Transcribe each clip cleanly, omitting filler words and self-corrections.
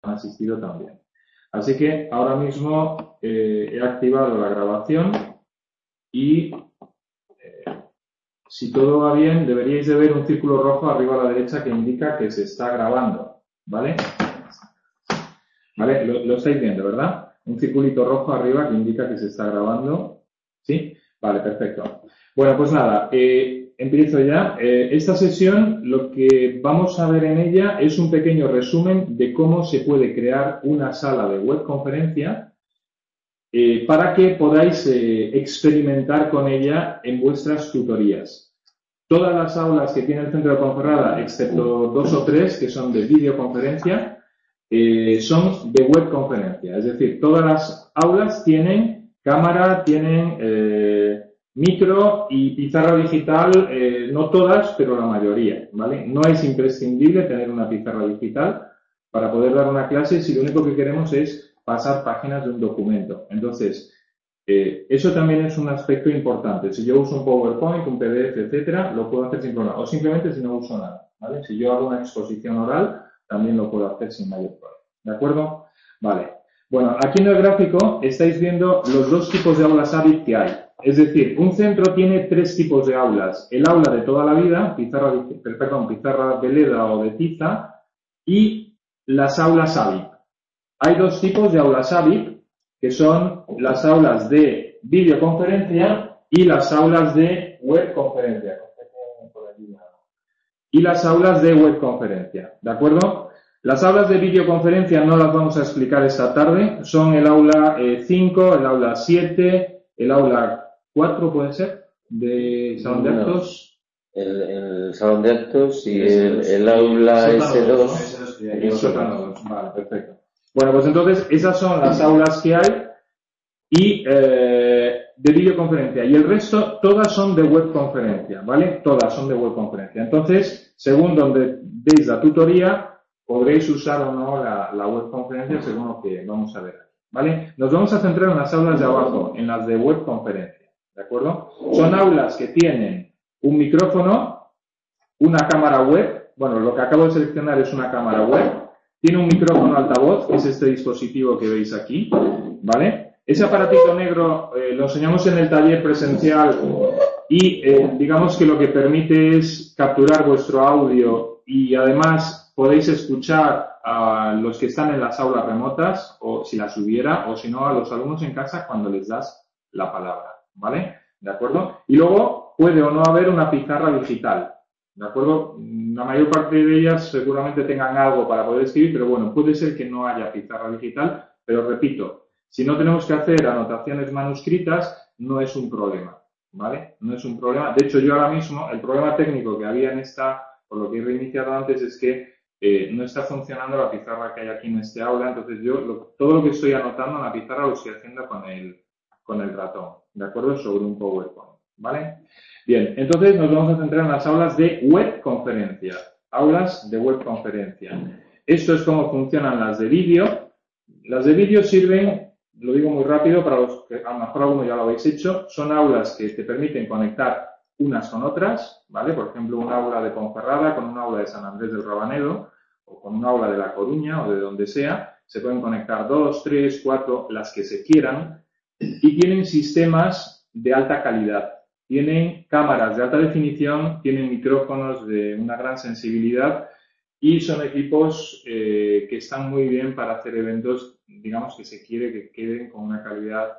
asistido también. Así que ahora mismo he activado la grabación y si todo va bien deberíais de ver un círculo rojo arriba a la derecha que indica que se está grabando, ¿vale? ¿Vale? Lo estáis viendo, ¿verdad? Un circulito rojo arriba que indica que se está grabando, ¿sí? Vale, perfecto. Bueno, pues nada, empiezo ya. Esta sesión, lo que vamos a ver en ella es un pequeño resumen de cómo se puede crear una sala de webconferencia para que podáis experimentar con ella en vuestras tutorías. Todas las aulas que tiene el Centro de Ponferrada, excepto 2 o 3 que son de videoconferencia, son de webconferencia. Es decir, todas las aulas tienen cámara, tienen micro y pizarra digital, no todas, pero la mayoría, ¿vale? No es imprescindible tener una pizarra digital para poder dar una clase si lo único que queremos es pasar páginas de un documento. Entonces, eso también es un aspecto importante. Si yo uso un PowerPoint, un PDF, etcétera, lo puedo hacer sin problema. O simplemente si no uso nada, ¿vale? Si yo hago una exposición oral, también lo puedo hacer sin mayor problema. ¿De acuerdo? Vale. Bueno, aquí en el gráfico estáis viendo los dos tipos de aulas HABIT que hay. Es decir, un centro tiene 3 tipos de aulas. El aula de toda la vida, pizarra Veleda o de tiza, y las aulas HABIT. Hay 2 tipos de aulas HABIT, que son las aulas de videoconferencia y las aulas de webconferencia. Y las aulas de webconferencia, ¿de acuerdo? Las aulas de videoconferencia no las vamos a explicar esta tarde, son el aula 5, el aula 7, el aula 4, ¿puede ser? De salón de actos. El salón de actos y el aula S2. El sótano 2, vale, perfecto. Bueno, pues entonces esas son las aulas que hay y de videoconferencia, y el resto todas son de webconferencia, ¿vale? Todas son de webconferencia. Entonces, según donde veis la tutoría, podréis usar o no la webconferencia según lo que vamos a ver aquí, ¿vale? Nos vamos a centrar en las aulas de abajo, en las de webconferencia, ¿de acuerdo? Son aulas que tienen un micrófono, una cámara web, bueno, lo que acabo de seleccionar es una cámara web, tiene un micrófono altavoz, que es este dispositivo que veis aquí, ¿vale? Ese aparatito negro lo enseñamos en el taller presencial y digamos que lo que permite es capturar vuestro audio y además podéis escuchar a los que están en las aulas remotas, o si las hubiera, o si no a los alumnos en casa cuando les das la palabra, ¿vale? ¿De acuerdo? Y luego puede o no haber una pizarra digital, ¿de acuerdo? La mayor parte de ellas seguramente tengan algo para poder escribir, pero bueno, puede ser que no haya pizarra digital, pero repito, si no tenemos que hacer anotaciones manuscritas, no es un problema, ¿vale? No es un problema. De hecho, yo ahora mismo, el problema técnico que había en esta, por lo que he reiniciado antes, es que no está funcionando la pizarra que hay aquí en este aula. Entonces, yo todo lo que estoy anotando en la pizarra lo estoy haciendo con el ratón, ¿de acuerdo? Sobre un PowerPoint, ¿vale? Bien, entonces nos vamos a centrar en las aulas de webconferencia. Aulas de webconferencia. Esto es cómo funcionan las de vídeo. Las de vídeo sirven, lo digo muy rápido para los que a lo mejor alguno ya lo habéis hecho, son aulas que te permiten conectar unas con otras, ¿vale? Por ejemplo, un aula de Ponferrada con un aula de San Andrés del Rabanedo o con un aula de La Coruña o de donde sea, se pueden conectar 2, 3, 4, las que se quieran, y tienen sistemas de alta calidad. Tienen cámaras de alta definición, tienen micrófonos de una gran sensibilidad y son equipos que están muy bien para hacer eventos, digamos, que se quiere que queden con una calidad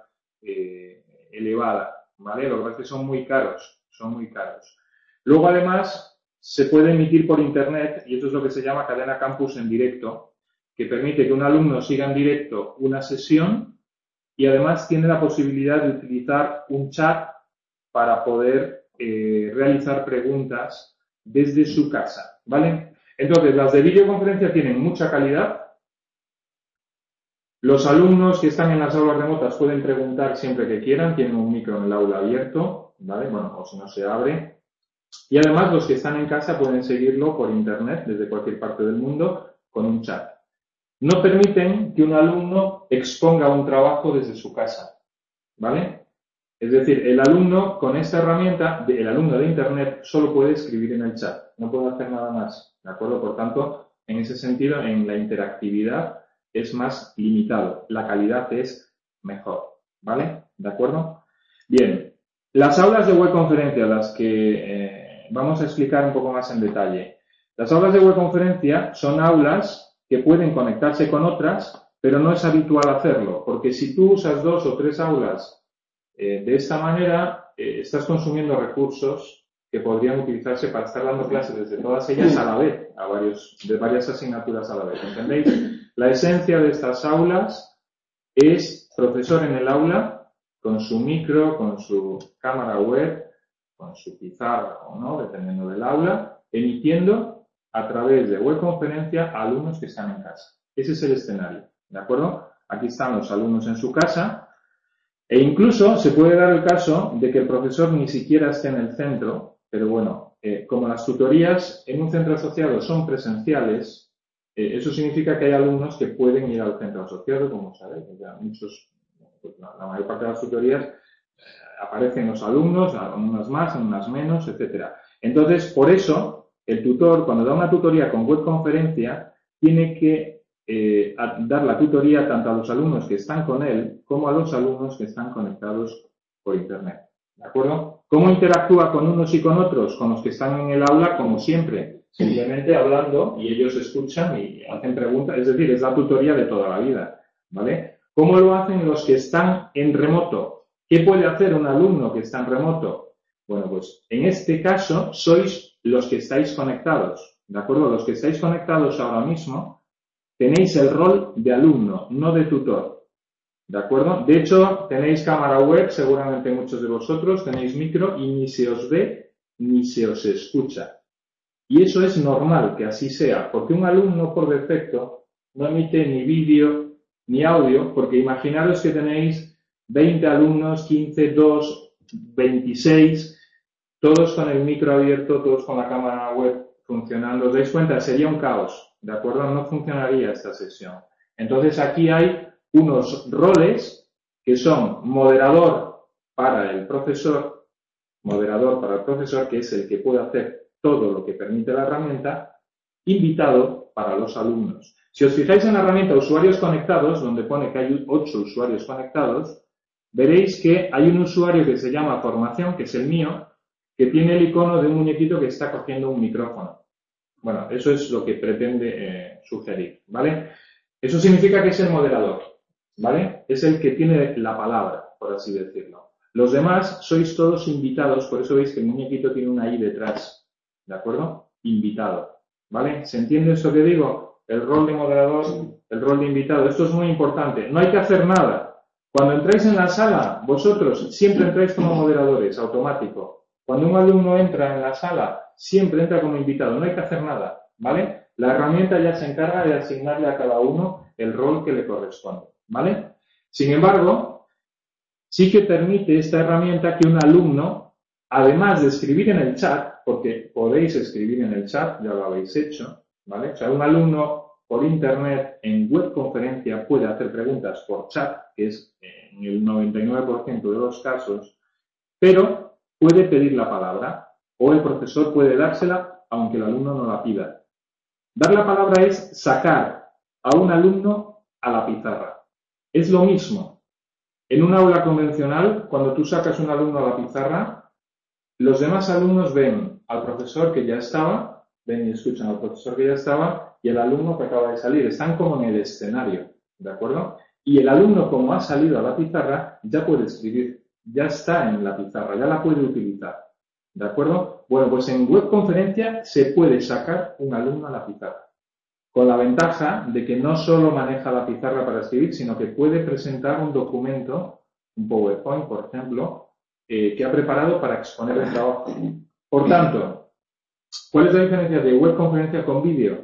elevada, ¿vale? Lo que pasa es que son muy caros, son muy caros. Luego, además, se puede emitir por Internet, y esto es lo que se llama cadena campus en directo, que permite que un alumno siga en directo una sesión y además tiene la posibilidad de utilizar un chat para poder realizar preguntas desde su casa, ¿vale? Entonces, las de videoconferencia tienen mucha calidad. Los alumnos que están en las aulas remotas pueden preguntar siempre que quieran, tienen un micro en el aula abierto, ¿vale? Bueno, o si no se abre. Y además, los que están en casa pueden seguirlo por Internet desde cualquier parte del mundo con un chat. No permiten que un alumno exponga un trabajo desde su casa, ¿vale? Es decir, el alumno con esta herramienta, el alumno de Internet, solo puede escribir en el chat, no puede hacer nada más, ¿de acuerdo? Por tanto, en ese sentido, en la interactividad, es más limitado, la calidad es mejor, ¿vale? ¿De acuerdo? Bien, las aulas de webconferencia, las que vamos a explicar un poco más en detalle. Las aulas de webconferencia son aulas que pueden conectarse con otras, pero no es habitual hacerlo, porque si tú usas 2 o 3 aulas de esta manera, estás consumiendo recursos que podrían utilizarse para estar dando clases desde todas ellas a la vez, de varias asignaturas a la vez, ¿entendéis? La esencia de estas aulas es profesor en el aula, con su micro, con su cámara web, con su pizarra o no, dependiendo del aula, emitiendo a través de webconferencia a alumnos que están en casa. Ese es el escenario, ¿de acuerdo? Aquí están los alumnos en su casa e incluso se puede dar el caso de que el profesor ni siquiera esté en el centro, pero bueno, como las tutorías en un centro asociado son presenciales, eso significa que hay alumnos que pueden ir al centro asociado, como sabéis, ya muchos, pues la mayor parte de las tutorías aparecen los alumnos, unas más, unas menos, etcétera. Entonces, por eso, el tutor, cuando da una tutoría con webconferencia, tiene que dar la tutoría tanto a los alumnos que están con él como a los alumnos que están conectados por Internet. ¿De acuerdo? ¿Cómo interactúa con unos y con otros? Con los que están en el aula, como siempre, simplemente hablando y ellos escuchan y hacen preguntas, es decir, es la tutoría de toda la vida, ¿vale? ¿Cómo lo hacen los que están en remoto? ¿Qué puede hacer un alumno que está en remoto? Bueno, pues en este caso sois los que estáis conectados, ¿de acuerdo? Los que estáis conectados ahora mismo tenéis el rol de alumno, no de tutor, ¿de acuerdo? De hecho, tenéis cámara web, seguramente muchos de vosotros, tenéis micro y ni se os ve ni se os escucha. Y eso es normal que así sea, porque un alumno por defecto no emite ni vídeo ni audio, porque imaginaros que tenéis 20 alumnos, 15, 2, 26, todos con el micro abierto, todos con la cámara web funcionando. ¿Os dais cuenta? Sería un caos, ¿de acuerdo? No funcionaría esta sesión. Entonces aquí hay unos roles que son moderador para el profesor, que es el que puede hacer todo lo que permite la herramienta, invitado para los alumnos. Si os fijáis en la herramienta usuarios conectados, donde pone que hay 8 usuarios conectados, veréis que hay un usuario que se llama formación, que es el mío, que tiene el icono de un muñequito que está cogiendo un micrófono. Bueno, eso es lo que pretende sugerir, ¿vale? Eso significa que es el moderador, ¿vale? Es el que tiene la palabra, por así decirlo. Los demás sois todos invitados, por eso veis que el muñequito tiene una I detrás, ¿de acuerdo? Invitado, ¿vale? ¿Se entiende esto que digo? El rol de moderador, el rol de invitado, esto es muy importante. No hay que hacer nada. Cuando entráis en la sala, vosotros siempre entráis como moderadores, automático. Cuando un alumno entra en la sala, siempre entra como invitado, no hay que hacer nada, ¿vale? La herramienta ya se encarga de asignarle a cada uno el rol que le corresponde, ¿vale? Sin embargo, sí que permite esta herramienta que un alumno, además de escribir en el chat, porque podéis escribir en el chat, ya lo habéis hecho, ¿vale? O sea, un alumno por internet en webconferencia puede hacer preguntas por chat, que es en el 99% de los casos, pero puede pedir la palabra o el profesor puede dársela aunque el alumno no la pida. Dar la palabra es sacar a un alumno a la pizarra. Es lo mismo. En un aula convencional, cuando tú sacas un alumno a la pizarra, los demás alumnos ven al profesor que ya estaba, ven y escuchan al profesor que ya estaba y el alumno que acaba de salir. Están como en el escenario, ¿de acuerdo? Y el alumno, como ha salido a la pizarra, ya puede escribir, ya está en la pizarra, ya la puede utilizar, ¿de acuerdo? Bueno, pues en webconferencia se puede sacar un alumno a la pizarra, con la ventaja de que no solo maneja la pizarra para escribir, sino que puede presentar un documento, un PowerPoint, por ejemplo, que ha preparado para exponer el trabajo. Por tanto, ¿cuál es la diferencia de webconferencia con vídeo?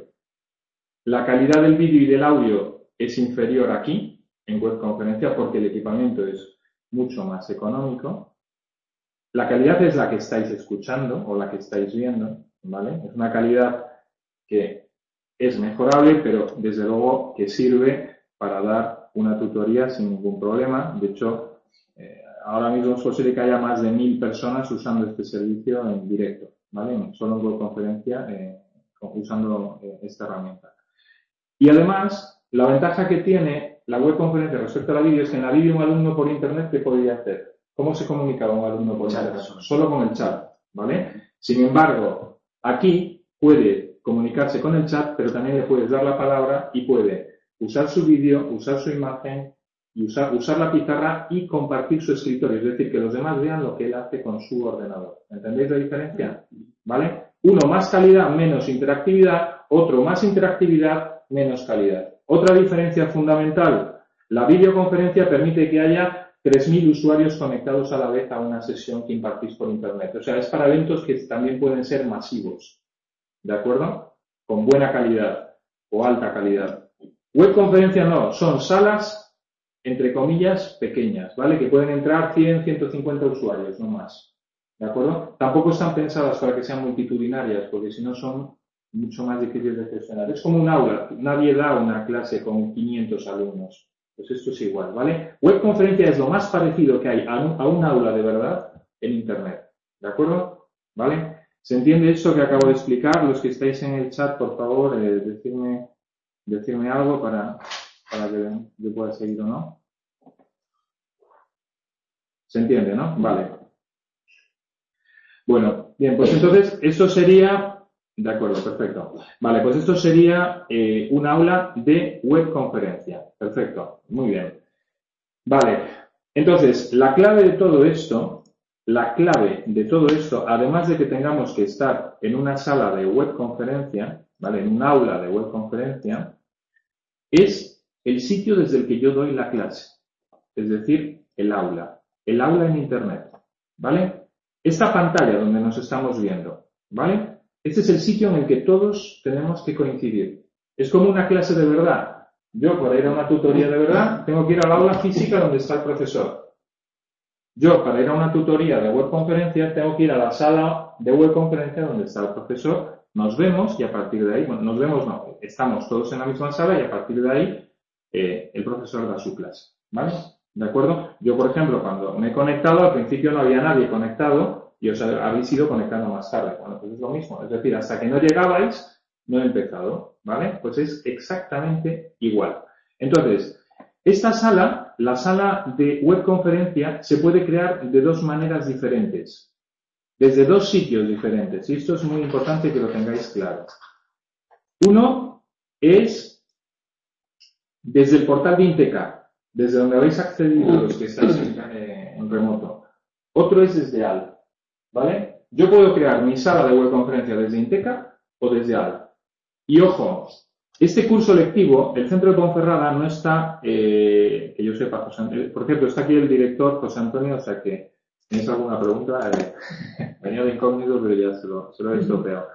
La calidad del vídeo y del audio es inferior aquí, en webconferencia, porque el equipamiento es mucho más económico. La calidad es la que estáis escuchando o la que estáis viendo, ¿vale? Es una calidad que es mejorable, pero desde luego que sirve para dar una tutoría sin ningún problema. De hecho, ahora mismo es posible que haya más de 1000 personas usando este servicio en directo, ¿vale? Solo en webconferencia usando esta herramienta. Y además, la ventaja que tiene la webconferencia respecto a la vídeo es que en la vídeo un alumno por internet, ¿qué podría hacer? ¿Cómo se comunicaba un alumno por internet? Solo con el chat, ¿vale? Sin embargo, aquí puede comunicarse con el chat, pero también le puedes dar la palabra y puede usar su vídeo, usar su imagen, y usar la pizarra y compartir su escritorio, es decir, que los demás vean lo que él hace con su ordenador. ¿Entendéis la diferencia? ¿Vale? Uno más calidad, menos interactividad, otro más interactividad, menos calidad. Otra diferencia fundamental, la videoconferencia permite que haya 3.000 usuarios conectados a la vez a una sesión que impartís por internet. O sea, es para eventos que también pueden ser masivos. ¿De acuerdo? Con buena calidad o alta calidad. Webconferencia no, son salas entre comillas, pequeñas, ¿vale? Que pueden entrar 100, 150 usuarios, no más. ¿De acuerdo? Tampoco están pensadas para que sean multitudinarias, porque si no son mucho más difíciles de gestionar. Es como un aula. Nadie da una clase con 500 alumnos. Pues esto es igual, ¿vale? Webconferencia es lo más parecido que hay a un aula de verdad en Internet. ¿De acuerdo? ¿Vale? ¿Se entiende esto que acabo de explicar? Los que estáis en el chat, por favor, decirme algo para que yo pueda seguir o no. ¿Se entiende, no? Vale. Bueno, bien, pues entonces esto sería... De acuerdo, perfecto. Vale, pues esto sería un aula de webconferencia. Perfecto, muy bien. Vale, entonces la clave de todo esto, además de que tengamos que estar en una sala de webconferencia, ¿vale? En un aula de webconferencia, es el sitio desde el que yo doy la clase, es decir, el aula en Internet, ¿vale? Esta pantalla donde nos estamos viendo, ¿vale? Este es el sitio en el que todos tenemos que coincidir. Es como una clase de verdad. Yo, para ir a una tutoría de verdad, tengo que ir al aula física donde está el profesor. Yo, para ir a una tutoría de webconferencia, tengo que ir a la sala de webconferencia donde está el profesor. Nos vemos y a partir de ahí, bueno, nos vemos no, estamos todos en la misma sala y a partir de ahí el profesor da su clase, ¿vale? ¿De acuerdo? Yo, por ejemplo, cuando me he conectado, al principio no había nadie conectado y os habéis ido conectando más tarde. Bueno, pues es lo mismo. Es decir, hasta que no llegabais, no he empezado, ¿vale? Pues es exactamente igual. Entonces, esta sala, la sala de webconferencia, se puede crear de dos maneras diferentes, desde dos sitios diferentes. Y esto es muy importante que lo tengáis claro. Uno es desde el portal de Inteca, desde donde habéis accedido los que estáis en remoto. Otro es desde AL, ¿vale? Yo puedo crear mi sala de webconferencia desde Inteca o desde AL. Y ojo, este curso lectivo, el Centro de Ponferrada no está, que yo sepa, José Antonio, por cierto, está aquí el director José Antonio, o sea que ¿tienes alguna pregunta? Venía de incógnito, pero ya se lo he estropeado.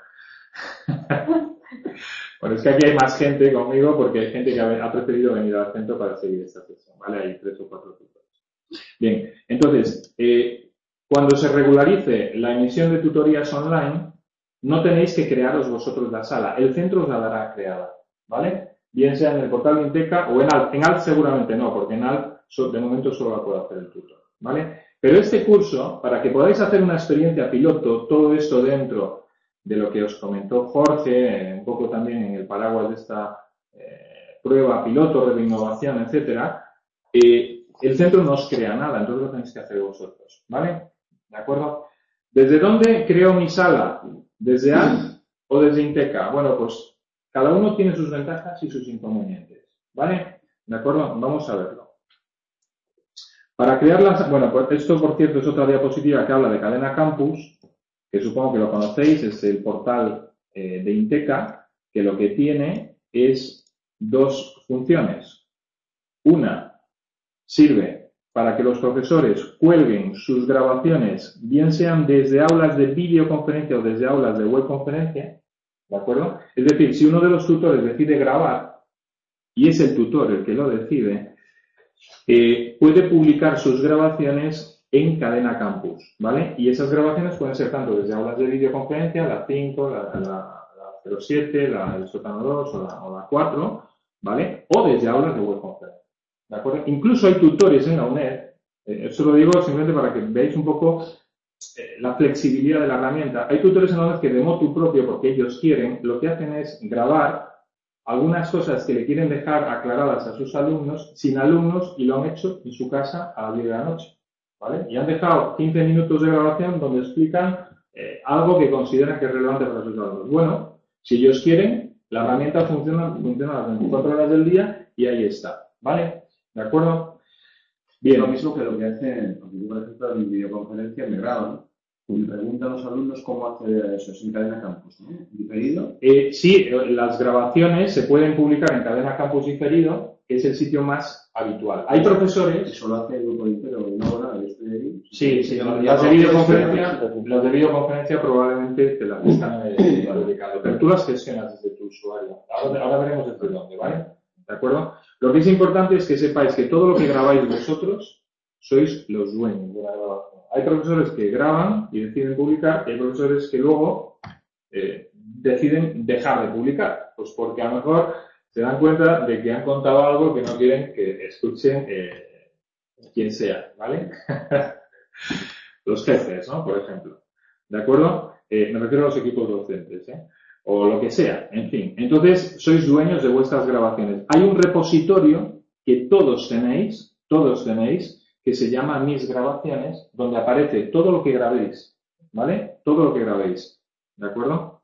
Bueno, es que aquí hay más gente conmigo porque hay gente que ha preferido venir al centro para seguir esta sesión, ¿vale? Hay 3 o 4 tutores. Bien, entonces, cuando se regularice la emisión de tutorías online, no tenéis que crearos vosotros la sala. El centro os la dará creada, ¿vale? Bien sea en el portal de Inteca o en ALT. En ALT seguramente no, porque en ALT de momento solo la puede hacer el tutor, ¿vale? Pero este curso, para que podáis hacer una experiencia piloto, todo esto dentro de lo que os comentó Jorge, un poco también en el paraguas de esta prueba piloto de innovación, etcétera, el centro no os crea nada, entonces lo tenéis que hacer vosotros, ¿vale? ¿De acuerdo? ¿Desde dónde creo mi sala? ¿Desde ALT o desde Inteca? Bueno, pues cada uno tiene sus ventajas y sus inconvenientes, ¿vale? ¿De acuerdo? Vamos a verlo. Para crear bueno, pues esto por cierto es otra diapositiva que habla de Cadena Campus, que supongo que lo conocéis, es el portal de Inteca, que lo que tiene es dos funciones. Una sirve para que los profesores cuelguen sus grabaciones, bien sean desde aulas de videoconferencia o desde aulas de webconferencia, ¿de acuerdo? Es decir, si uno de los tutores decide grabar, y es el tutor el que lo decide, puede publicar sus grabaciones en Cadena Campus, ¿vale? Y esas grabaciones pueden ser tanto desde aulas de videoconferencia, la 5, la 07, el sótano 2 o la 4, ¿vale? O desde aulas de webconferencia, ¿de acuerdo? Incluso hay tutores en la UNED, esto lo digo simplemente para que veáis un poco la flexibilidad de la herramienta. Hay tutores en la UNED que de motu propio, porque ellos quieren, lo que hacen es grabar algunas cosas que le quieren dejar aclaradas a sus alumnos, sin alumnos, y lo han hecho en su casa a las 10 de la noche, ¿vale? Y han dejado 15 minutos de grabación donde explican algo que consideran que es relevante para sus alumnos. Bueno, si ellos quieren, la herramienta funciona las 24 horas del día y ahí está, ¿vale? ¿De acuerdo? Bien. Lo mismo que lo que hacen, porque yo, por ejemplo, en videoconferencia me graban y preguntan a los alumnos cómo acceder a eso, es en Cadena Campus, ¿no? ¿Diferido? Sí, las grabaciones se pueden publicar en Cadena Campus Diferido, que es el sitio más habitual. Hay profesores... Eso lo hace el grupo entero, una hora, yo estoy ahí. Sí, las de videoconferencia probablemente te las están publicando, pero tú las gestionas desde tu usuario. Ahora veremos desde dónde, ¿vale? ¿De acuerdo? Lo que es importante es que sepáis que todo lo que grabáis vosotros sois los dueños de la grabación. Hay profesores que graban y deciden publicar, y hay profesores que luego deciden dejar de publicar, pues porque a lo mejor se dan cuenta de que han contado algo que no quieren que escuchen quien sea, ¿vale? Los jefes, ¿no? Por ejemplo. ¿De acuerdo? Me refiero a los equipos docentes, ¿eh? O lo que sea, en fin. Entonces, sois dueños de vuestras grabaciones. Hay un repositorio que todos tenéis, que se llama Mis Grabaciones, donde aparece todo lo que grabéis, ¿vale? Todo lo que grabéis, ¿de acuerdo?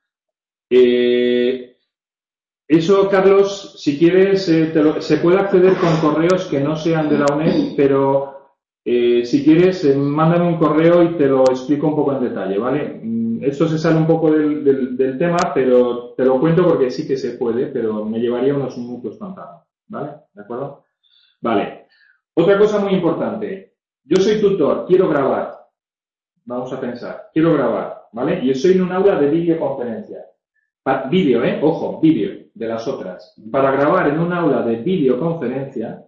Eso, Carlos, si quieres, se puede acceder con correos que no sean de la UNED, pero si quieres, mándame un correo y te lo explico un poco en detalle, ¿vale? Esto se sale un poco del tema, pero te lo cuento porque sí que se puede, pero me llevaría unos minutos contando, ¿vale? ¿De acuerdo? Vale. Otra cosa muy importante. Yo soy tutor, quiero grabar. Vamos a pensar, quiero grabar, ¿vale? Y estoy en un aula de videoconferencia. Vídeo, ojo, vídeo, de las otras. Para grabar en un aula de videoconferencia,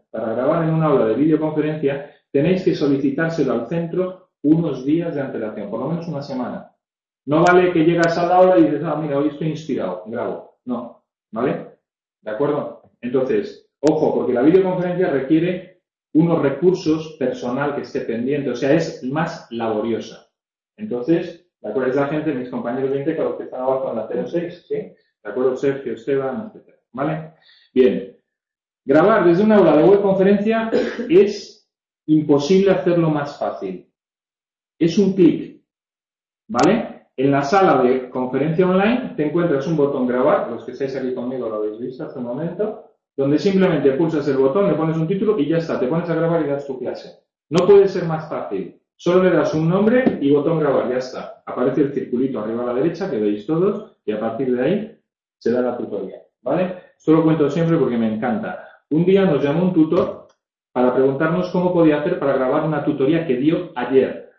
tenéis que solicitárselo al centro unos días de antelación, por lo menos una semana. No vale que llegas a la hora y dices, mira, hoy estoy inspirado, grabo. No, ¿vale? ¿De acuerdo? Entonces, ojo, porque la videoconferencia requiere unos recursos, personal que esté pendiente, o sea, es más laboriosa. Entonces, ¿de acuerdo? Es la gente, mis compañeros de INTECA, los que están abajo en la 06, ¿sí? ¿De acuerdo? Sergio, Esteban, etc. ¿Vale? Bien. Grabar desde una aula de webconferencia es imposible hacerlo más fácil. Es un clic, ¿vale? En la sala de conferencia online te encuentras un botón grabar, los que estáis aquí conmigo lo habéis visto hace un momento, donde simplemente pulsas el botón, le pones un título y ya está, te pones a grabar y das tu clase. No puede ser más fácil. Solo le das un nombre y botón grabar, ya está. Aparece el circulito arriba a la derecha, que veis todos, y a partir de ahí se da la tutoría, ¿vale? Esto lo cuento siempre porque me encanta. Un día nos llamó un tutor para preguntarnos cómo podía hacer para grabar una tutoría que dio ayer.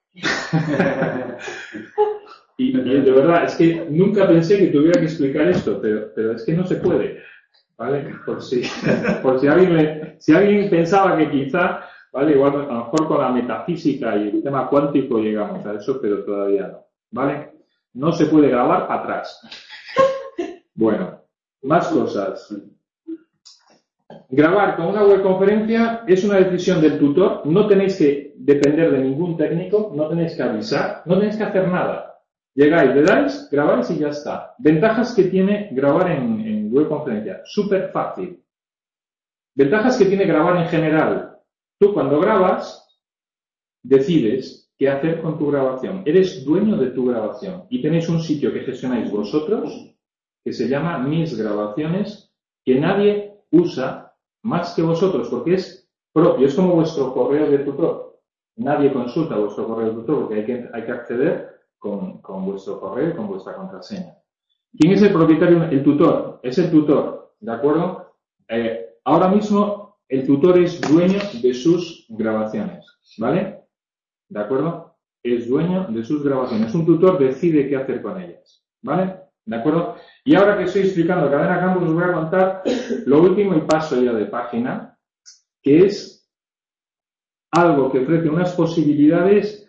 Y de verdad, es que nunca pensé que tuviera que explicar esto, pero es que no se puede, ¿vale? Por si alguien pensaba que quizá, ¿vale? Igual a lo mejor con la metafísica y el tema cuántico llegamos a eso, pero todavía no, ¿vale? No se puede grabar atrás. Bueno, más cosas. Grabar con una webconferencia es una decisión del tutor, no tenéis que depender de ningún técnico, no tenéis que avisar, no tenéis que hacer nada. Llegáis, le dais, grabáis y ya está. Ventajas que tiene grabar en webconferencia. Súper fácil. Ventajas que tiene grabar en general. Tú cuando grabas, decides qué hacer con tu grabación. Eres dueño de tu grabación. Y tenéis un sitio que gestionáis vosotros, que se llama Mis Grabaciones, que nadie usa más que vosotros, porque es propio. Es como vuestro correo de tutor. Nadie consulta vuestro correo de tutor porque hay que acceder con vuestro correo y con vuestra contraseña. ¿Quién es el propietario? El tutor. Es el tutor, ¿de acuerdo? Ahora mismo el tutor es dueño de sus grabaciones, ¿vale? ¿De acuerdo? Es dueño de sus grabaciones. Un tutor decide qué hacer con ellas, ¿vale? ¿De acuerdo? Y ahora que estoy explicando Cadena Campus, os voy a contar lo último y paso ya de página, que es algo que ofrece unas posibilidades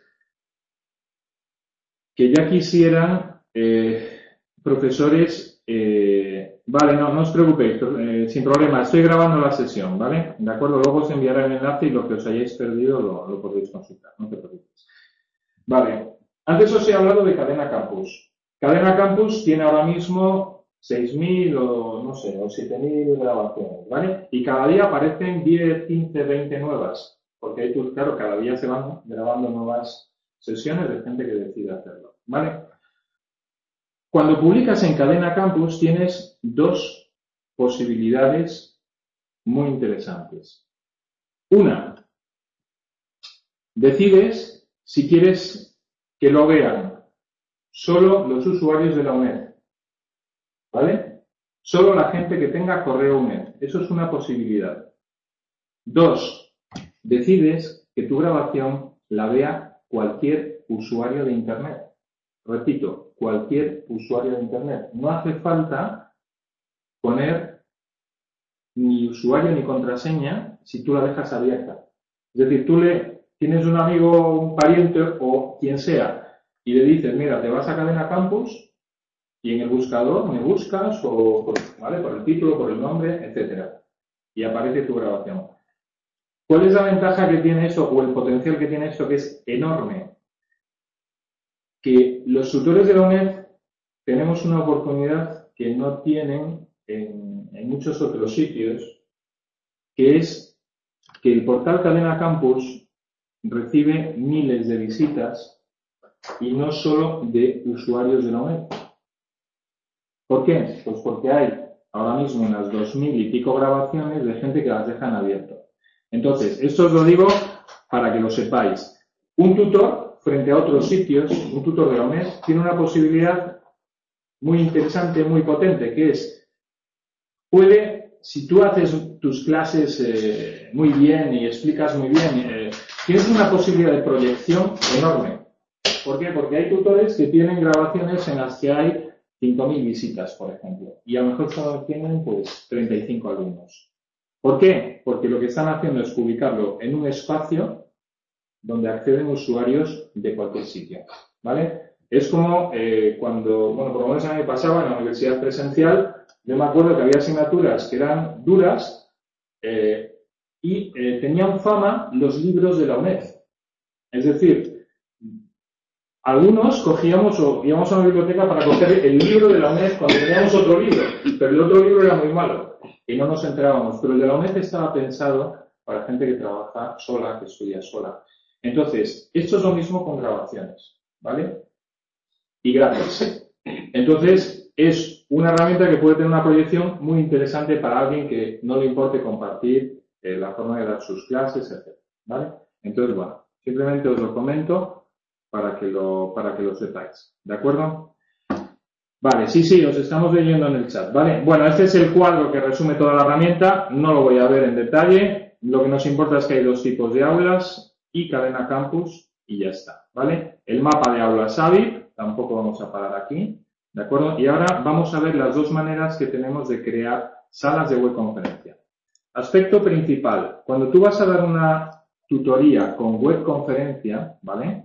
que ya quisieran profesores, vale, no os preocupéis, sin problema, estoy grabando la sesión, ¿vale? De acuerdo, luego os enviaré el enlace y lo que os hayáis perdido lo podéis consultar, no te preocupes. Vale, antes os he hablado de Cadena Campus. Cadena Campus tiene ahora mismo 6.000 o no sé, o 7.000 grabaciones, ¿vale? Y cada día aparecen 10, 15, 20 nuevas, porque ahí tú, claro, cada día se van grabando nuevas sesiones de gente que decide hacerlo, ¿vale? Cuando publicas en Cadena Campus tienes dos posibilidades muy interesantes. Una, decides si quieres que lo vean solo los usuarios de la UNED, ¿vale? Solo la gente que tenga correo UNED. Eso es una posibilidad. Dos, decides que tu grabación la vea cualquier usuario de Internet. Repito, cualquier usuario de Internet. No hace falta poner ni usuario ni contraseña si tú la dejas abierta. Es decir, tú tienes un amigo, un pariente o quien sea y le dices, mira, te vas a Cadena Campus y en el buscador me buscas ¿vale? Por el título, por el nombre, etcétera, y aparece tu grabación. ¿Cuál es la ventaja que tiene eso o el potencial que tiene esto, que es enorme? Que los tutores de la UNED tenemos una oportunidad que no tienen en muchos otros sitios, que es que el portal Cadena Campus recibe miles de visitas y no solo de usuarios de la UNED. ¿Por qué? Pues porque hay ahora mismo unas 2.000 y pico grabaciones de gente que las dejan abierto. Entonces, esto os lo digo para que lo sepáis. Un tutor, frente a otros sitios, un tutor de la UNED, tiene una posibilidad muy interesante, muy potente, que es, si tú haces tus clases muy bien y explicas muy bien, tienes una posibilidad de proyección enorme. ¿Por qué? Porque hay tutores que tienen grabaciones en las que hay 5.000 visitas, por ejemplo, y a lo mejor solo tienen, pues, 35 alumnos. ¿Por qué? Porque lo que están haciendo es publicarlo en un espacio donde acceden usuarios de cualquier sitio, ¿vale? Es como cuando, bueno, por lo menos a mí me pasaba en la universidad presencial, yo me acuerdo que había asignaturas que eran duras y tenían fama los libros de la UNED. Es decir, algunos cogíamos o íbamos a una biblioteca para coger el libro de la UNED cuando teníamos otro libro, pero el otro libro era muy malo y no nos enterábamos. Pero el de la UNED estaba pensado para gente que trabaja sola, que estudia sola. Entonces, esto es lo mismo con grabaciones, ¿vale? Y gratis. Entonces, es una herramienta que puede tener una proyección muy interesante para alguien que no le importe compartir la forma de dar sus clases, etc. ¿Vale? Entonces, bueno, simplemente os lo comento para que lo sepáis. ¿De acuerdo? Vale, sí, os estamos leyendo en el chat. ¿Vale? Bueno, este es el cuadro que resume toda la herramienta. No lo voy a ver en detalle. Lo que nos importa es que hay dos tipos de aulas y Cadena Campus y ya está. ¿Vale? El mapa de aulas AVIP, tampoco vamos a parar aquí. ¿De acuerdo? Y ahora vamos a ver las dos maneras que tenemos de crear salas de webconferencia. Aspecto principal. Cuando tú vas a dar una tutoría con webconferencia, ¿vale?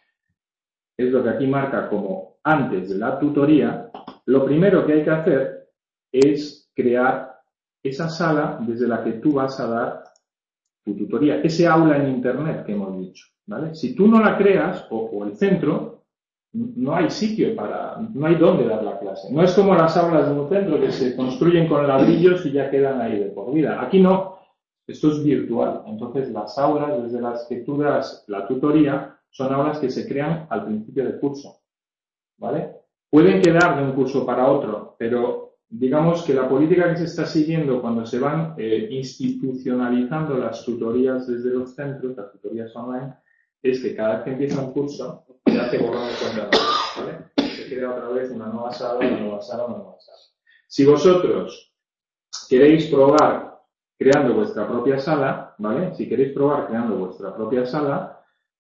Es lo que aquí marca como antes de la tutoría, lo primero que hay que hacer es crear esa sala desde la que tú vas a dar tu tutoría, ese aula en Internet que hemos dicho, ¿vale? Si tú no la creas, o el centro, no hay sitio no hay dónde dar la clase. No es como las aulas de un centro que se construyen con ladrillos y ya quedan ahí de por vida. Aquí no, esto es virtual. Entonces las aulas desde las que tú das la tutoría son aulas que se crean al principio del curso, ¿vale? Pueden quedar de un curso para otro, pero digamos que la política que se está siguiendo cuando se van institucionalizando las tutorías desde los centros, las tutorías online, es que cada vez que empieza un curso se hace borrón de cuenta nueva, ¿vale? Se crea otra vez una nueva sala, una nueva sala, una nueva sala. Si vosotros queréis probar creando vuestra propia sala, ¿vale? Si queréis probar creando vuestra propia sala,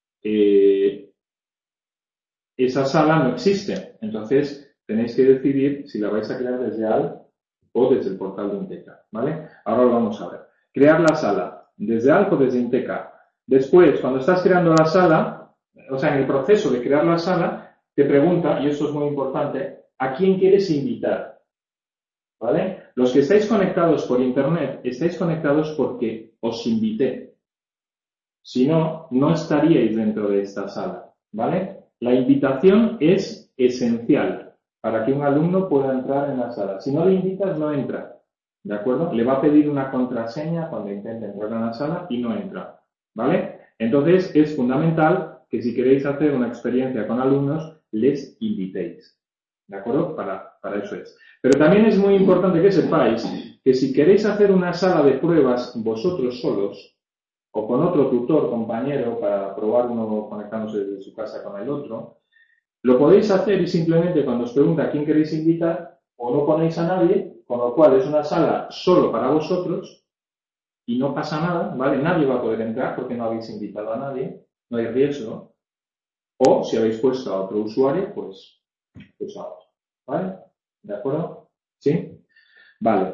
esa sala no existe. Entonces, tenéis que decidir si la vais a crear desde ALP o desde el portal de Inteca, ¿vale? Ahora lo vamos a ver. Crear la sala desde ALP o desde Inteca. Después, cuando estás creando la sala, o sea, en el proceso de crear la sala, te pregunta, y esto es muy importante, ¿a quién quieres invitar? ¿Vale? Los que estáis conectados por Internet, estáis conectados porque os invité. Si no, no estaríais dentro de esta sala, ¿vale? La invitación es esencial. para que un alumno pueda entrar en la sala. Si no le invitas, no entra. ¿De acuerdo? Le va a pedir una contraseña cuando intente entrar en la sala y no entra. ¿Vale? Entonces, es fundamental que si queréis hacer una experiencia con alumnos, les invitéis. ¿De acuerdo? Para eso es. Pero también es muy importante que sepáis que si queréis hacer una sala de pruebas vosotros solos, o con otro tutor, compañero, para probar uno conectándose desde su casa con el otro, lo podéis hacer y simplemente cuando os pregunta a quién queréis invitar, o no ponéis a nadie, con lo cual es una sala solo para vosotros y no pasa nada, ¿vale? Nadie va a poder entrar porque no habéis invitado a nadie, no hay riesgo. O si habéis puesto a otro usuario, pues a otro, ¿vale? ¿De acuerdo? ¿Sí? Vale.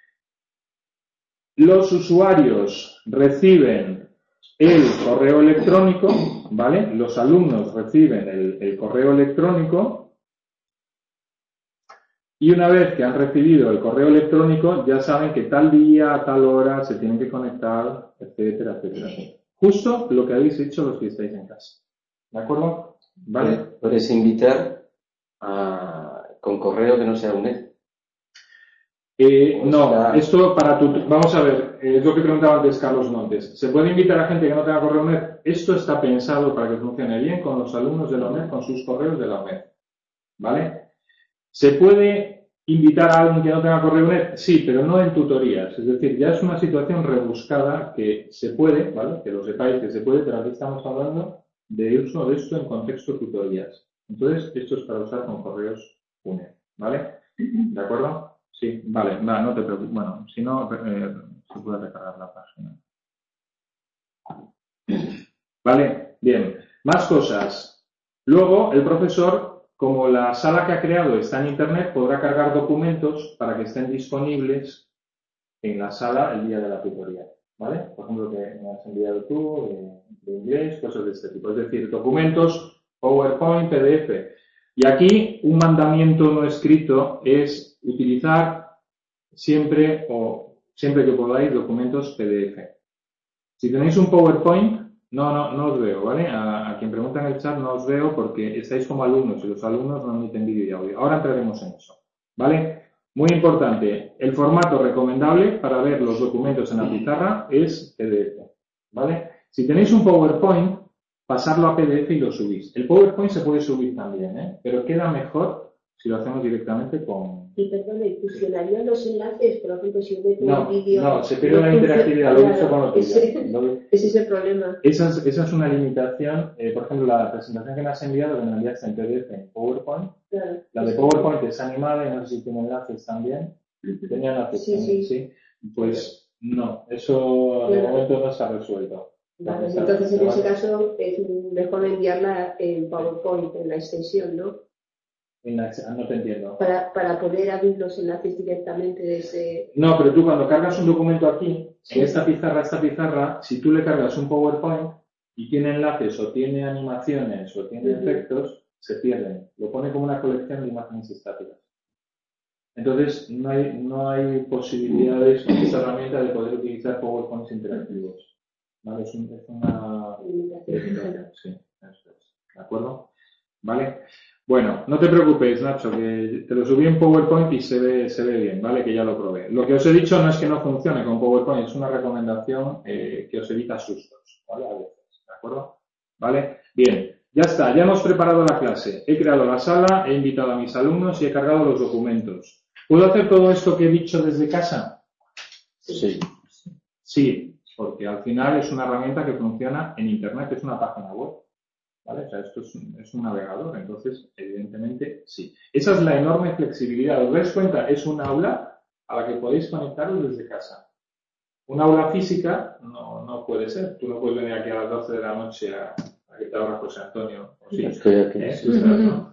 Los usuarios reciben el correo electrónico, ¿vale? Los alumnos reciben el correo electrónico y una vez que han recibido el correo electrónico ya saben que tal día, a tal hora se tienen que conectar, etcétera, etcétera. Justo lo que habéis hecho los que estáis en casa. ¿De acuerdo? ¿Vale? Puedes invitar con correo que no sea UNED. No, esto para tu... Vamos a ver, es lo que preguntaba antes Carlos Montes. ¿Se puede invitar a gente que no tenga correo UNED? Esto está pensado para que funcione bien con los alumnos de la UNED, con sus correos de la UNED. ¿Vale? ¿Se puede invitar a alguien que no tenga correo UNED? Sí, pero no en tutorías. Es decir, ya es una situación rebuscada que se puede, ¿vale? Que lo sepáis que se puede, pero aquí estamos hablando de uso de esto en contexto tutorías. Entonces, esto es para usar con correos UNED. ¿Vale? ¿De acuerdo? Sí, vale, no te preocupes. Bueno, si no, se puede recargar la página. Vale, bien. Más cosas. Luego, el profesor, como la sala que ha creado está en Internet, podrá cargar documentos para que estén disponibles en la sala el día de la tutoría. ¿Vale? Por ejemplo, que me has enviado tú, de inglés, cosas de este tipo. Es decir, documentos, PowerPoint, PDF. Y aquí, un mandamiento no escrito es utilizar siempre que podáis documentos PDF. Si tenéis un PowerPoint, no os veo, ¿vale? A quien pregunta en el chat no os veo porque estáis como alumnos y los alumnos no emiten vídeo y audio. Ahora entraremos en eso, ¿vale? Muy importante, el formato recomendable para ver los documentos en la pizarra es PDF, ¿vale? Si tenéis un PowerPoint, pasarlo a PDF y lo subís. El PowerPoint se puede subir también, ¿eh? Pero queda mejor si lo hacemos directamente con... Y perdón, ¿fusionarían los enlaces? Por ejemplo, si meto un vídeo... No, se pierde la interactividad, lo he visto con los vídeos. Ese es el problema. Esa es una limitación. Por ejemplo, la presentación que me has enviado, que me enviaste en PDF en PowerPoint, claro. La de PowerPoint es animada y no sé si tiene enlaces también. ¿Tenía enlaces también? Sí. Pues no, eso de momento no se ha resuelto. Vale, entonces en ese caso es mejor enviarla en PowerPoint, en la extensión, ¿no? No te entiendo. Para poder abrir los enlaces directamente de ese... No, pero tú cuando cargas un documento aquí, en esta pizarra, si tú le cargas un PowerPoint y tiene enlaces o tiene animaciones o tiene efectos, se pierden. Lo pone como una colección de imágenes estáticas. Entonces, no hay posibilidades con esta herramienta de poder utilizar PowerPoints interactivos. ¿Vale? Es una limitación. Sí, eso es. ¿De acuerdo? ¿Vale? Bueno, no te preocupes, Nacho, que te lo subí en PowerPoint y se ve bien, ¿vale? Que ya lo probé. Lo que os he dicho no es que no funcione con PowerPoint, es una recomendación que os evita sustos, ¿vale? A veces, ¿de acuerdo? ¿Vale? Bien, ya está, ya hemos preparado la clase. He creado la sala, he invitado a mis alumnos y he cargado los documentos. ¿Puedo hacer todo esto que he dicho desde casa? Sí. Sí, porque al final es una herramienta que funciona en Internet, es una página web. ¿Vale? O sea, esto es un navegador, entonces, evidentemente, sí. Esa es la enorme flexibilidad. ¿Os dais cuenta? Es un aula a la que podéis conectaros desde casa. Un aula física no puede ser. Tú no puedes venir aquí a las 12 de la noche a que te abra José Antonio. ¿O sí? Estoy aquí. Sí. ¿No?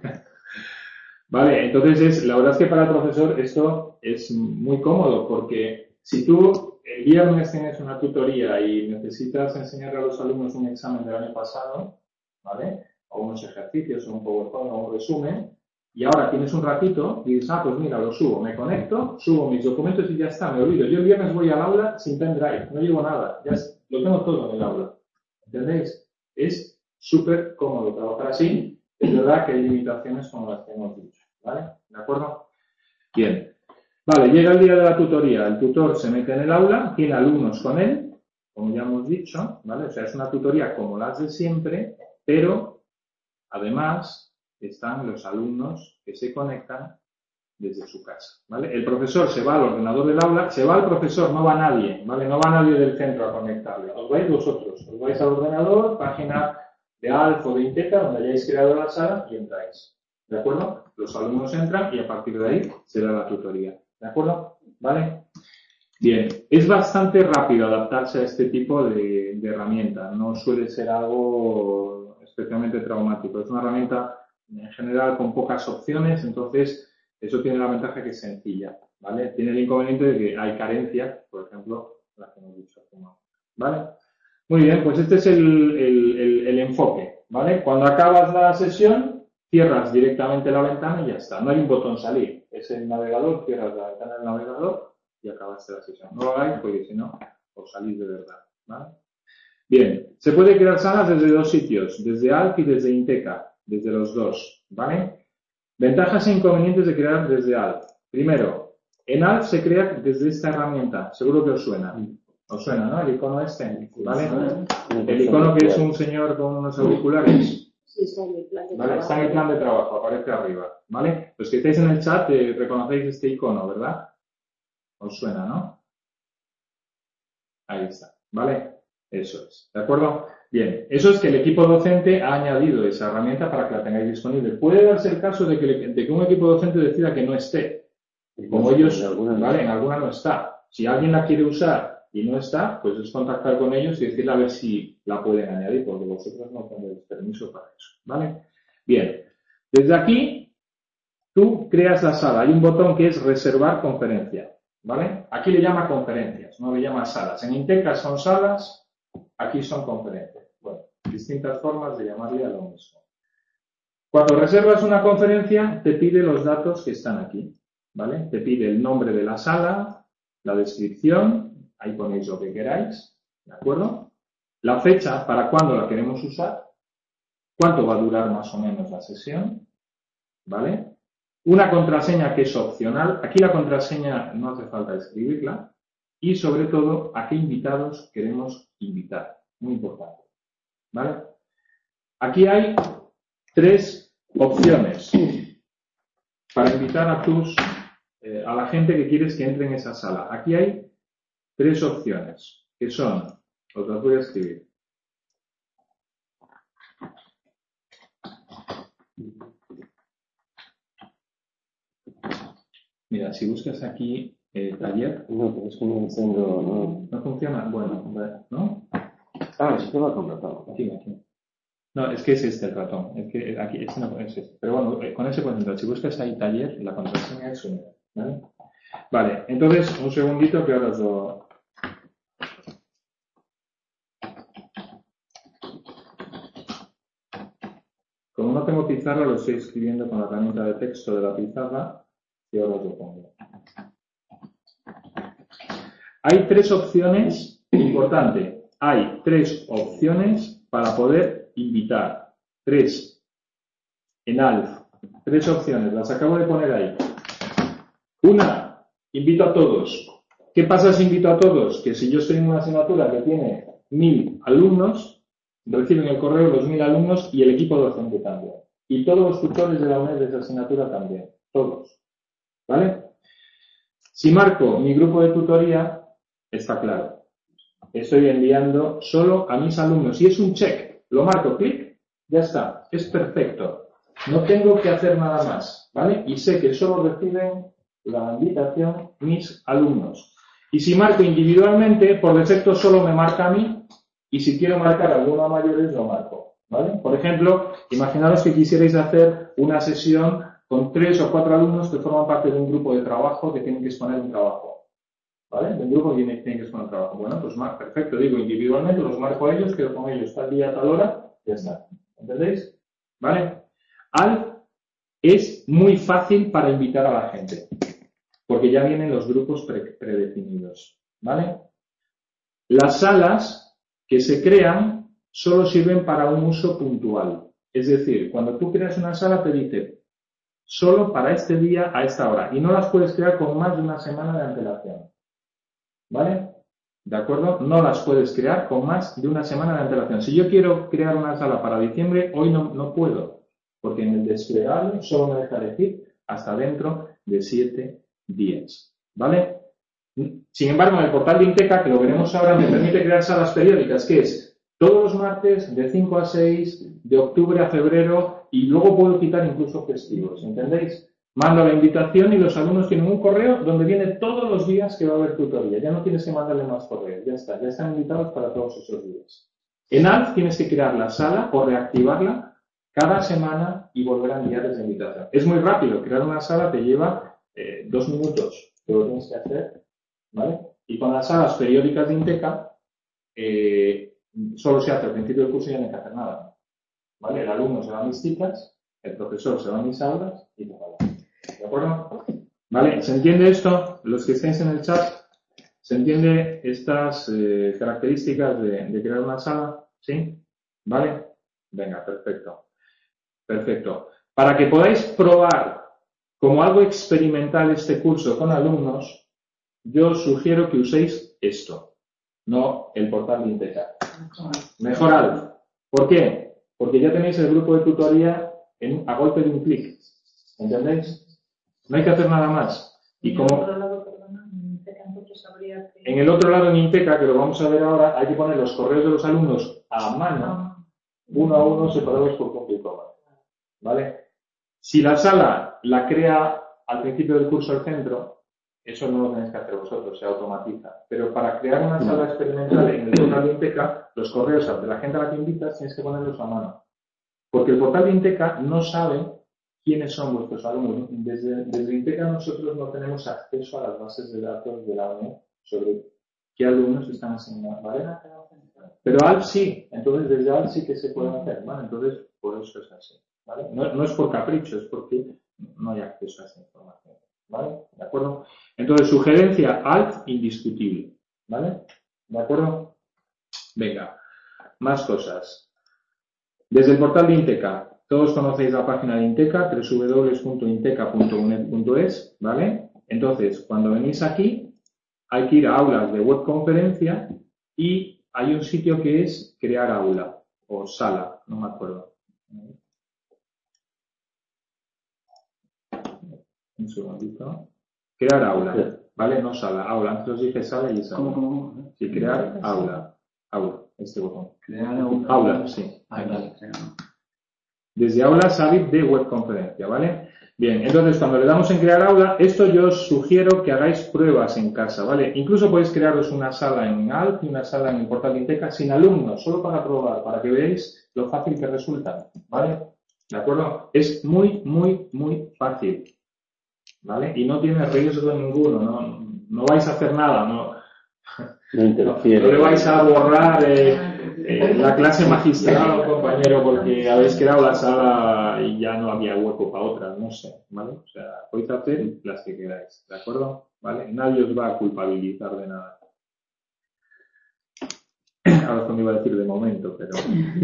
Vale, entonces, la verdad es que para el profesor esto es muy cómodo, porque si tú el viernes tienes una tutoría y necesitas enseñar a los alumnos un examen del año pasado, ¿vale? O unos ejercicios, o un PowerPoint, o un resumen, y ahora tienes un ratito y dices, pues mira, lo subo, me conecto, subo mis documentos y ya está, me olvido. Yo el viernes voy al aula sin pendrive, no llevo nada, ya lo tengo todo en el aula. ¿Entendéis? Es súper cómodo trabajar así, es verdad que hay limitaciones como las que hemos dicho, ¿vale? ¿De acuerdo? Bien. Vale, llega el día de la tutoría. El tutor se mete en el aula, tiene alumnos con él, como ya hemos dicho, ¿vale? O sea, es una tutoría como las de siempre, pero además están los alumnos que se conectan desde su casa, ¿vale? El profesor se va al ordenador del aula, se va el profesor, no va nadie, ¿vale? No va nadie del centro a conectarle. Os vais vosotros, os vais al ordenador, página de Alf o de Inteca, donde hayáis creado la sala y entráis, ¿de acuerdo? Los alumnos entran y a partir de ahí se da la tutoría, ¿de acuerdo? ¿Vale? Bien, es bastante rápido adaptarse a este tipo de herramienta, no suele ser algo especialmente traumático, es una herramienta en general con pocas opciones, entonces eso tiene la ventaja que es sencilla, ¿vale? Tiene el inconveniente de que hay carencias, por ejemplo, las que hemos dicho hace un momento, ¿vale? Muy bien, pues este es el enfoque, ¿vale? Cuando acabas la sesión, cierras directamente la ventana y ya está. No hay un botón salir, es el navegador, cierras la ventana del navegador y acabaste la sesión. No lo hagáis porque si no, os salís de verdad, ¿vale? Bien, se puede crear salas desde dos sitios, desde Alf y desde Inteca, desde los dos, ¿vale? Ventajas e inconvenientes de crear desde Alf. Primero, en Alf se crea desde esta herramienta, seguro que os suena. Os suena, ¿no? El icono este, ¿vale? El icono que es un señor con unos auriculares. Sí, está en el plan de ¿Vale? trabajo. Está en el plan de trabajo, aparece arriba, ¿vale? Los que estáis en el chat reconocéis este icono, ¿verdad? Os suena, ¿no? Ahí está, ¿vale? Eso es, ¿de acuerdo? Bien, eso es que el equipo docente ha añadido esa herramienta para que la tengáis disponible. Puede darse el caso de que un equipo docente decida que no esté. Como ellos, ¿vale? En alguna no está. Si alguien la quiere usar y no está, pues es contactar con ellos y decirle a ver si la pueden añadir, porque vosotros no tenéis permiso para eso, ¿vale? Bien, desde aquí tú creas la sala. Hay un botón que es reservar conferencia, ¿vale? Aquí le llama conferencias, no le llama salas. En Inteca son salas, aquí son conferencias. Bueno, distintas formas de llamarle a lo mismo. Cuando reservas una conferencia, te pide los datos que están aquí, ¿vale? Te pide el nombre de la sala, la descripción, ahí ponéis lo que queráis, ¿de acuerdo? La fecha para cuándo la queremos usar, cuánto va a durar más o menos la sesión, ¿vale? Una contraseña que es opcional, aquí la contraseña no hace falta escribirla, y sobre todo a qué invitados queremos invitar, muy importante, ¿vale? Aquí hay 3 opciones para invitar a la gente que quieres que entre en esa sala. Aquí hay 3 opciones, que son, os las voy a escribir. Mira, si buscas aquí taller... No, pero es que no tengo... ¿No funciona? Bueno, ¿no? Ah, es que va con ratón. Aquí. No, es que es este el ratón. Es que aquí este no es este. Pero bueno, con ese puedes entrar. Si buscas ahí taller, la contraseña es una. ¿Vale? Vale, entonces, un segundito que ahora os lo... Como no tengo pizarra, lo estoy escribiendo con la herramienta de texto de la pizarra y ahora os lo pongo. Hay 3 opciones, importante, hay 3 opciones para poder invitar. 3 en Alf. 3 opciones, las acabo de poner ahí. Una, invito a todos. ¿Qué pasa si invito a todos? Que si yo estoy en una asignatura que tiene 1000 alumnos, reciben el correo los 1000 alumnos y el equipo docente también. Y todos los tutores de la UNED de esa asignatura también. Todos. ¿Vale? Si marco mi grupo de tutoría, está claro. Estoy enviando solo a mis alumnos. Y es un check. Lo marco, clic, ya está. Es perfecto. No tengo que hacer nada más. ¿Vale? Y sé que solo reciben la invitación mis alumnos. Y si marco individualmente, por defecto solo me marca a mí. Y si quiero marcar a alguno a mayores, lo marco. ¿Vale? Por ejemplo, imaginaros que quisierais hacer una sesión con 3 o 4 alumnos que forman parte de un grupo de trabajo que tienen que exponer un trabajo. ¿Vale? De un grupo que tienen que exponer un trabajo. Bueno, pues perfecto, digo individualmente, los marco a ellos, quedo con ellos tal día, tal hora, ya está. ¿Entendéis? ¿Vale? Alf es muy fácil para invitar a la gente, porque ya vienen los grupos predefinidos. ¿Vale? Las salas que se crean solo sirven para un uso puntual. Es decir, cuando tú creas una sala te dice, solo para este día a esta hora. Y no las puedes crear con más de una semana de antelación. ¿Vale? ¿De acuerdo? No las puedes crear con más de una semana de antelación. Si yo quiero crear una sala para diciembre, hoy no puedo, porque en el desplegable solo me deja decir hasta dentro de 7 días. ¿Vale? Sin embargo, en el portal de Inteca, que lo veremos ahora, me permite crear salas periódicas, que es todos los martes de 5 a 6, de octubre a febrero, y luego puedo quitar incluso festivos, ¿entendéis? Mando la invitación y los alumnos tienen un correo donde viene todos los días que va a haber tutoría. Ya no tienes que mandarle más correos, ya está, ya están invitados para todos esos días. En ALF tienes que crear la sala o reactivarla cada semana y volver a enviar esa invitación. Es muy rápido, crear una sala te lleva 2 minutos, pero lo tienes que hacer, ¿vale? Y con las salas periódicas de Inteca, solo se hace al principio del curso y ya no hay que hacer nada, ¿vale? El alumno se va a mis citas, el profesor se va a mis aulas y te va. ¿De acuerdo? ¿Vale? ¿Se entiende esto? Los que estéis en el chat, ¿se entiende estas características de crear una sala? ¿Sí? ¿Vale? Venga, perfecto. Perfecto. Para que podáis probar como algo experimental este curso con alumnos, yo os sugiero que uséis esto, no el portal de Inteca. Mejor algo. ¿Por qué? Porque ya tenéis el grupo de tutoría a golpe de un clic. ¿Entendéis? No hay que hacer nada más. Y como en el otro lado en Inteca, que lo vamos a ver ahora, hay que poner los correos de los alumnos a mano, uno a uno, separados por punto y coma. ¿Vale? Si la sala la crea al principio del curso el centro, eso no lo tenéis que hacer vosotros, se automatiza. Pero para crear una sala experimental en el portal de Inteca, los correos de la gente a la que invitas tienes que ponerlos a mano. Porque el portal de Inteca no sabe quiénes son vuestros alumnos. Desde Inteca nosotros no tenemos acceso a las bases de datos de la ONU sobre qué alumnos están asignados, ¿vale? Pero ALF sí, entonces desde ALF sí que se puede hacer, ¿vale? Entonces, por eso es así, ¿vale? No es por capricho, es porque no hay acceso a esa información, ¿vale? ¿De acuerdo? Entonces, sugerencia ALF indiscutible, ¿vale? ¿De acuerdo? Venga, más cosas. Desde el portal de Inteca, todos conocéis la página de Inteca, www.inteca.uned.es, ¿vale? Entonces, cuando venís aquí, hay que ir a aulas de webconferencia y hay un sitio que es crear aula o sala, no me acuerdo. Un segundito. Crear aula, ¿vale? No sala, aula. Antes os dije sala y sala. ¿Cómo? Sí, crear aula. Aula, este botón. Crear aula. Aula, sí. Vale. Desde aula SAVIP de webconferencia, ¿vale? Bien, entonces cuando le damos en crear aula, esto yo os sugiero que hagáis pruebas en casa, ¿vale? Incluso podéis crearos una sala en ALF y una sala en el portal de Inteca sin alumnos, solo para probar, para que veáis lo fácil que resulta, ¿vale? ¿De acuerdo? Es muy, muy, muy fácil, ¿vale? Y no tiene riesgo ninguno, no vais a hacer nada, no le vais a borrar la clase magistral a un compañero porque habéis creado la sala y ya no había hueco para otra, no sé, ¿vale? O sea, podéis hacer las que queráis, ¿de acuerdo? ¿Vale? Nadie os va a culpabilizar de nada. Ahora esto me iba a decir de momento, pero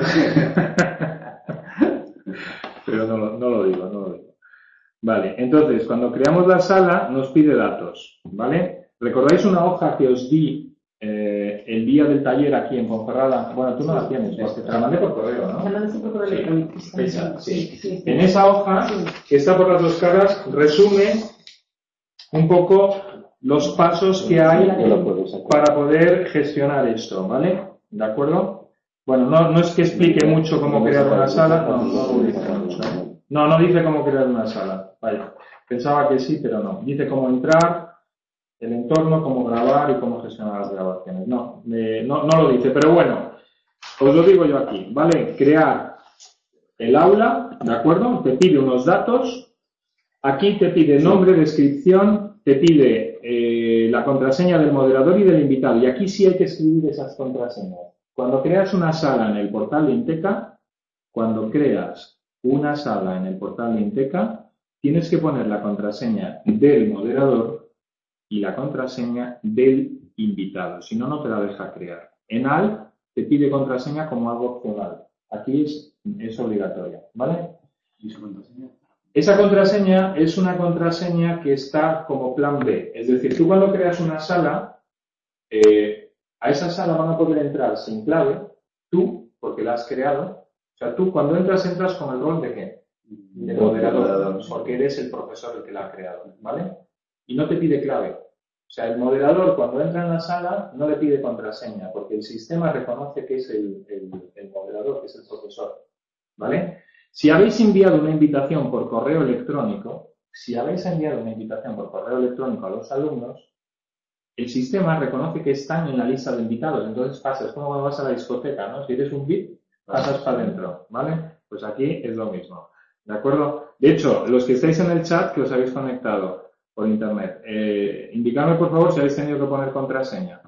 pero no lo digo. Vale, entonces, cuando creamos la sala, nos pide datos, ¿vale? ¿Recordáis una hoja que os di el día del taller aquí en Ponferrada? Bueno, tú no la tienes, porque te la mandé por correo, ¿no? Sí. En esa hoja, que está por las dos caras, resume un poco los pasos que hay para poder gestionar esto, ¿vale? ¿De acuerdo? Bueno, no es que explique mucho cómo crear una sala, no dice mucho. No dice cómo crear una sala. Vaya, pensaba que sí, pero no. Dice cómo entrar, el entorno, cómo grabar y cómo gestionar las grabaciones. No lo dice, pero bueno, os lo digo yo aquí, ¿vale? Crear el aula, ¿de acuerdo? Te pide unos datos, aquí te pide nombre, descripción, te pide la contraseña del moderador y del invitado, y aquí sí hay que escribir esas contraseñas. Cuando creas una sala en el portal de Inteca, tienes que poner la contraseña del moderador y la contraseña del invitado, si no, no te la deja crear. En ALF te pide contraseña como algo opcional. Aquí es obligatoria, ¿vale? ¿Y su contraseña? Esa contraseña es una contraseña que está como plan B. Es decir, tú cuando creas una sala, a esa sala van a poder entrar sin clave, tú, porque la has creado. O sea, tú cuando entras con el rol de ¿qué? De moderador, porque eres el profesor el que la ha creado, ¿vale? Y no te pide clave. O sea, el moderador cuando entra en la sala no le pide contraseña, porque el sistema reconoce que es el moderador, que es el profesor, ¿vale? Si habéis enviado una invitación por correo electrónico, a los alumnos, el sistema reconoce que están en la lista de invitados. Entonces pasas, como cuando vas a la discoteca, ¿no? Si eres un VIP, pasas para adentro, ¿vale? Pues aquí es lo mismo, ¿de acuerdo? De hecho, los que estáis en el chat, que os habéis conectado por internet, indicadme por favor si habéis tenido que poner contraseña.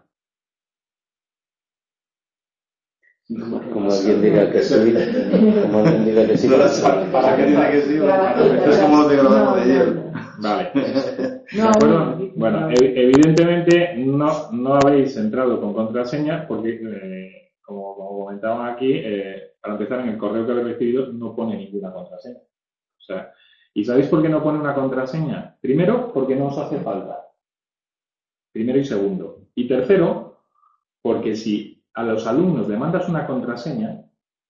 Como alguien diga que sí, como alguien diga que sí. ¿Para qué dice que sí? Es como lo de grabamos de ayer. Vale. ¿De acuerdo? Bueno, evidentemente no habéis entrado con contraseña porque, como comentaban aquí, para empezar en el correo que habéis recibido no pone ninguna contraseña. O sea, ¿y sabéis por qué no pone una contraseña? Primero, porque no os hace falta. Primero y segundo. Y tercero, porque si a los alumnos le mandas una contraseña,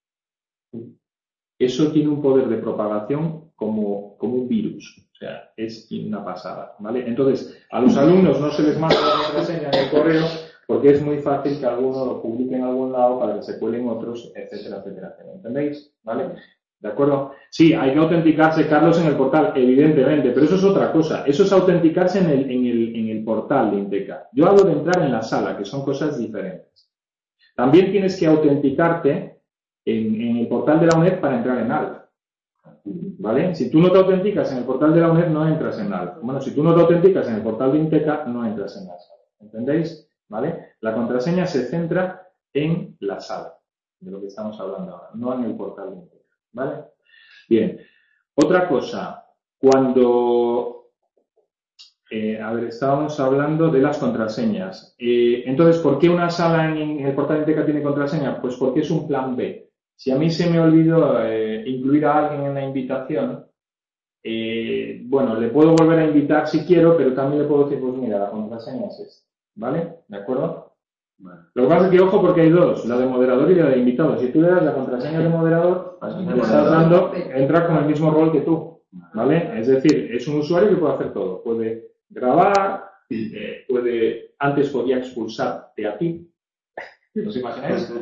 eso tiene un poder de propagación como un virus. O sea, es una pasada, ¿vale? Entonces, a los alumnos no se les manda la contraseña en el correo porque es muy fácil que alguno lo publique en algún lado para que se cuelen otros, etcétera, etcétera, etcétera. ¿Entendéis? ¿Vale? ¿De acuerdo? Sí, hay que autenticarse, Carlos, en el portal, evidentemente, pero eso es otra cosa. Eso es autenticarse en el portal de Inteca. Yo hablo de entrar en la sala, que son cosas diferentes. También tienes que autenticarte en el portal de la UNED para entrar en ALF. ¿Vale? Si tú no te autenticas en el portal de la UNED, no entras en ALF. Bueno, si tú no te autenticas en el portal de Inteca, no entras en la sala. ¿Entendéis? ¿Vale? La contraseña se centra en la sala, de lo que estamos hablando ahora, no en el portal de Inteca. ¿Vale? Bien. Otra cosa, cuando... estábamos hablando de las contraseñas. Entonces, ¿por qué una sala en el portal de Inteca tiene contraseña? Pues porque es un plan B. Si a mí se me olvidó incluir a alguien en la invitación, bueno, le puedo volver a invitar si quiero, pero también le puedo decir, pues mira, la contraseña es esta. ¿Vale? ¿De acuerdo? Bueno. Lo que pasa es que, ojo, porque hay dos, la de moderador y la de invitado. Si tú le das la contraseña de moderador, le estás dando, entra con el mismo rol que tú. ¿Vale? Es decir, es un usuario que puede hacer todo. Puede grabar, antes podía expulsarte a ti. ¿Os imagináis?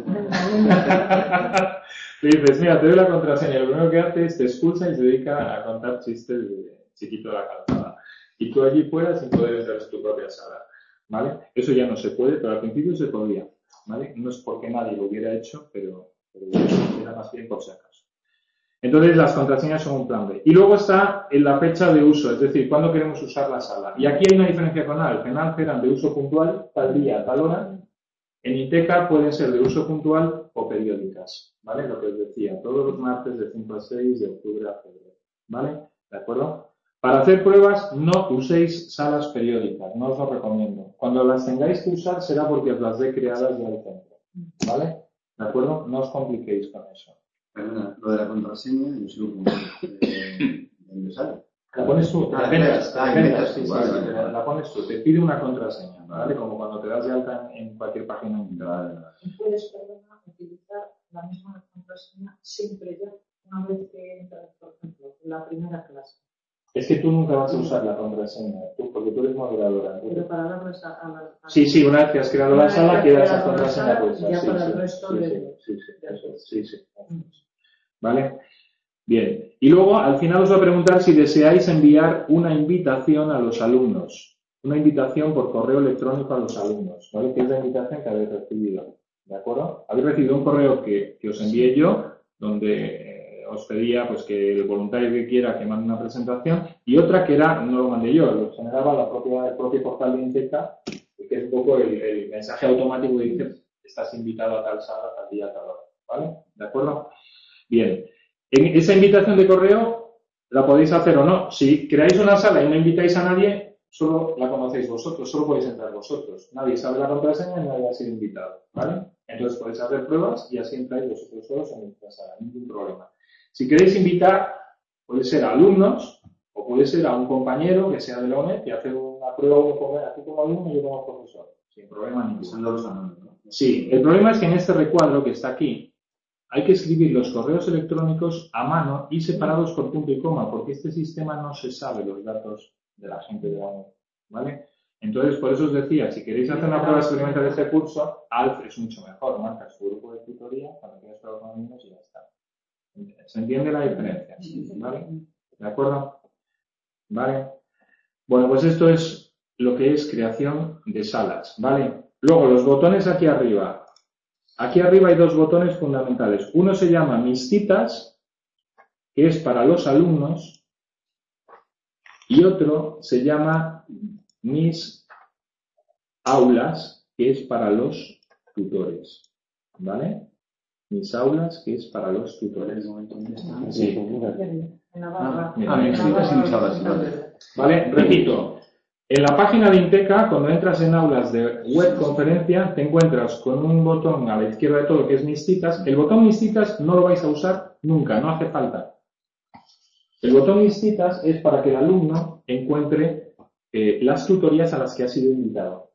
Le dices, mira, te doy la contraseña, lo primero que hace es te expulsa y se dedica a contar chistes de chiquito de la calzada. Y tú allí fuera sin poder entrar en tu propia sala. ¿Vale? Eso ya no se puede, pero al principio se podía. ¿Vale? No es porque nadie lo hubiera hecho, pero era más bien por si acaso. Entonces las contraseñas son un plan B. Y luego está en la fecha de uso, es decir, cuándo queremos usar la sala. Y aquí hay una diferencia con ALF. En ALF eran de uso puntual, tal día, tal hora. En Inteca pueden ser de uso puntual o periódicas, ¿vale? Lo que os decía, todos los martes de 5 a 6, de octubre a febrero, ¿vale? ¿De acuerdo? Para hacer pruebas no uséis salas periódicas, no os lo recomiendo. Cuando las tengáis que usar será porque os las dé creadas ya al centro, ¿vale? ¿De acuerdo? No os compliquéis con eso. Perdona, lo de la contraseña, yo sigo con ¿dónde sale? La pones tú, la pones tú, te pide una contraseña, ¿vale? Como cuando te das de alta en cualquier página web. Puedes, perdona, utilizar la misma contraseña siempre ya, una vez que entras, por ejemplo, en la primera clase. Es que tú nunca vas a usar la contraseña, porque tú eres moderadora. Pero para darles a la... Sí, una vez que has creado la sala, queda esa contraseña puesta. Ya para el resto Sí. ¿Vale? Bien. Y luego, al final os voy a preguntar si deseáis enviar una invitación a los alumnos. Una invitación por correo electrónico a los alumnos, ¿vale? Que es la invitación que habéis recibido. ¿De acuerdo? Habéis recibido un correo que os envié yo, donde os pedía pues que el voluntario que quiera que mande una presentación, y otra que era, no lo mandé yo, lo generaba el propio portal de Inteca, que es un poco el mensaje automático que dice, estás invitado a tal sala, tal día, tal hora. ¿Vale? ¿De acuerdo? Bien. En esa invitación de correo la podéis hacer o no. Si creáis una sala y no invitáis a nadie, solo la conocéis vosotros, solo podéis entrar vosotros. Nadie sabe la contraseña y nadie ha sido invitado. ¿Vale? Entonces podéis hacer pruebas y así entráis vosotros solos en vuestra sala, ningún problema. Si queréis invitar Puede ser a alumnos o puede ser a un compañero que sea de la ONED y hace una prueba uno como alumno y yo como profesor. Sin problema ninguno. Son los anónimos, ¿no? Sí, el problema es que en este recuadro que está aquí hay que escribir los correos electrónicos a mano y separados por punto y coma, porque este sistema no se sabe los datos de la gente de la ONED, ¿vale? Entonces, por eso os decía, si queréis hacer una prueba experimental de este curso, ALF es mucho mejor, marcas tu grupo de tutoría, cuando quieras probar con niños y ya está. ¿Se entiende la diferencia? ¿Vale? ¿De acuerdo? ¿Vale? Bueno, pues esto es lo que es creación de salas, ¿vale? Luego, los botones aquí arriba. Aquí arriba hay dos botones fundamentales. Uno se llama Mis citas, que es para los alumnos, y otro se llama Mis aulas, que es para los tutores, ¿vale? Mis aulas, que es para los tutores. Sí. En la barra. Mis citas y mis aulas. ¿Vale? Repito. En la página de Inteca, cuando entras en aulas de web conferencia, te encuentras con un botón a la izquierda de todo que es Mis citas. El botón Mis citas no lo vais a usar nunca, no hace falta. El botón Mis citas es para que el alumno encuentre las tutorías a las que ha sido invitado.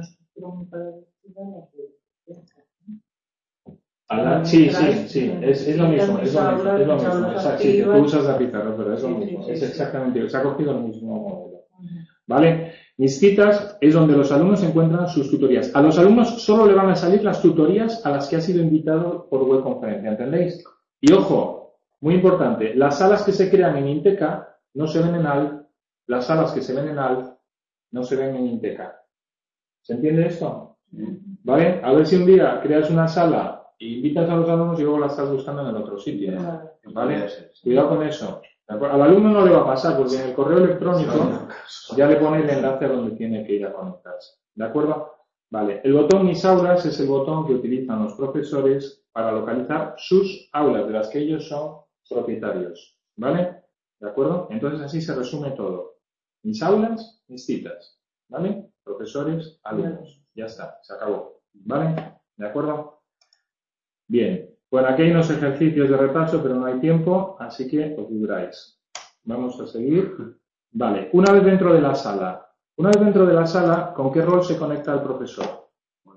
Sí, es lo mismo, Exacto, sí, que tú usas la pizarra, pero es lo mismo, es exactamente, se ha cogido el mismo modelo. ¿Vale? Mis citas es donde los alumnos encuentran sus tutorías. A los alumnos solo le van a salir las tutorías a las que ha sido invitado por web conferencia, ¿entendéis? Y ojo, muy importante, las salas que se crean en Inteca no se ven en ALF, las salas que se ven en ALF no se ven en Inteca. ¿Se entiende esto? ¿Vale? A ver si un día creas una sala e invitas a los alumnos y luego la estás buscando en el otro sitio. ¿Vale? Cuidado con eso. Al alumno no le va a pasar porque en el correo electrónico ya le pone el enlace a donde tiene que ir a conectarse. ¿De acuerdo? Vale. El botón Mis aulas es el botón que utilizan los profesores para localizar sus aulas, de las que ellos son propietarios. ¿Vale? ¿De acuerdo? Entonces así se resume todo. Mis aulas, mis citas. ¿Vale? Profesores, alumnos. Ya está, se acabó. ¿Vale? ¿De acuerdo? Bien. Bueno, aquí hay unos ejercicios de repaso, pero no hay tiempo, así que os libráis. Vamos a seguir. Vale, una vez dentro de la sala. ¿Con qué rol se conecta el profesor?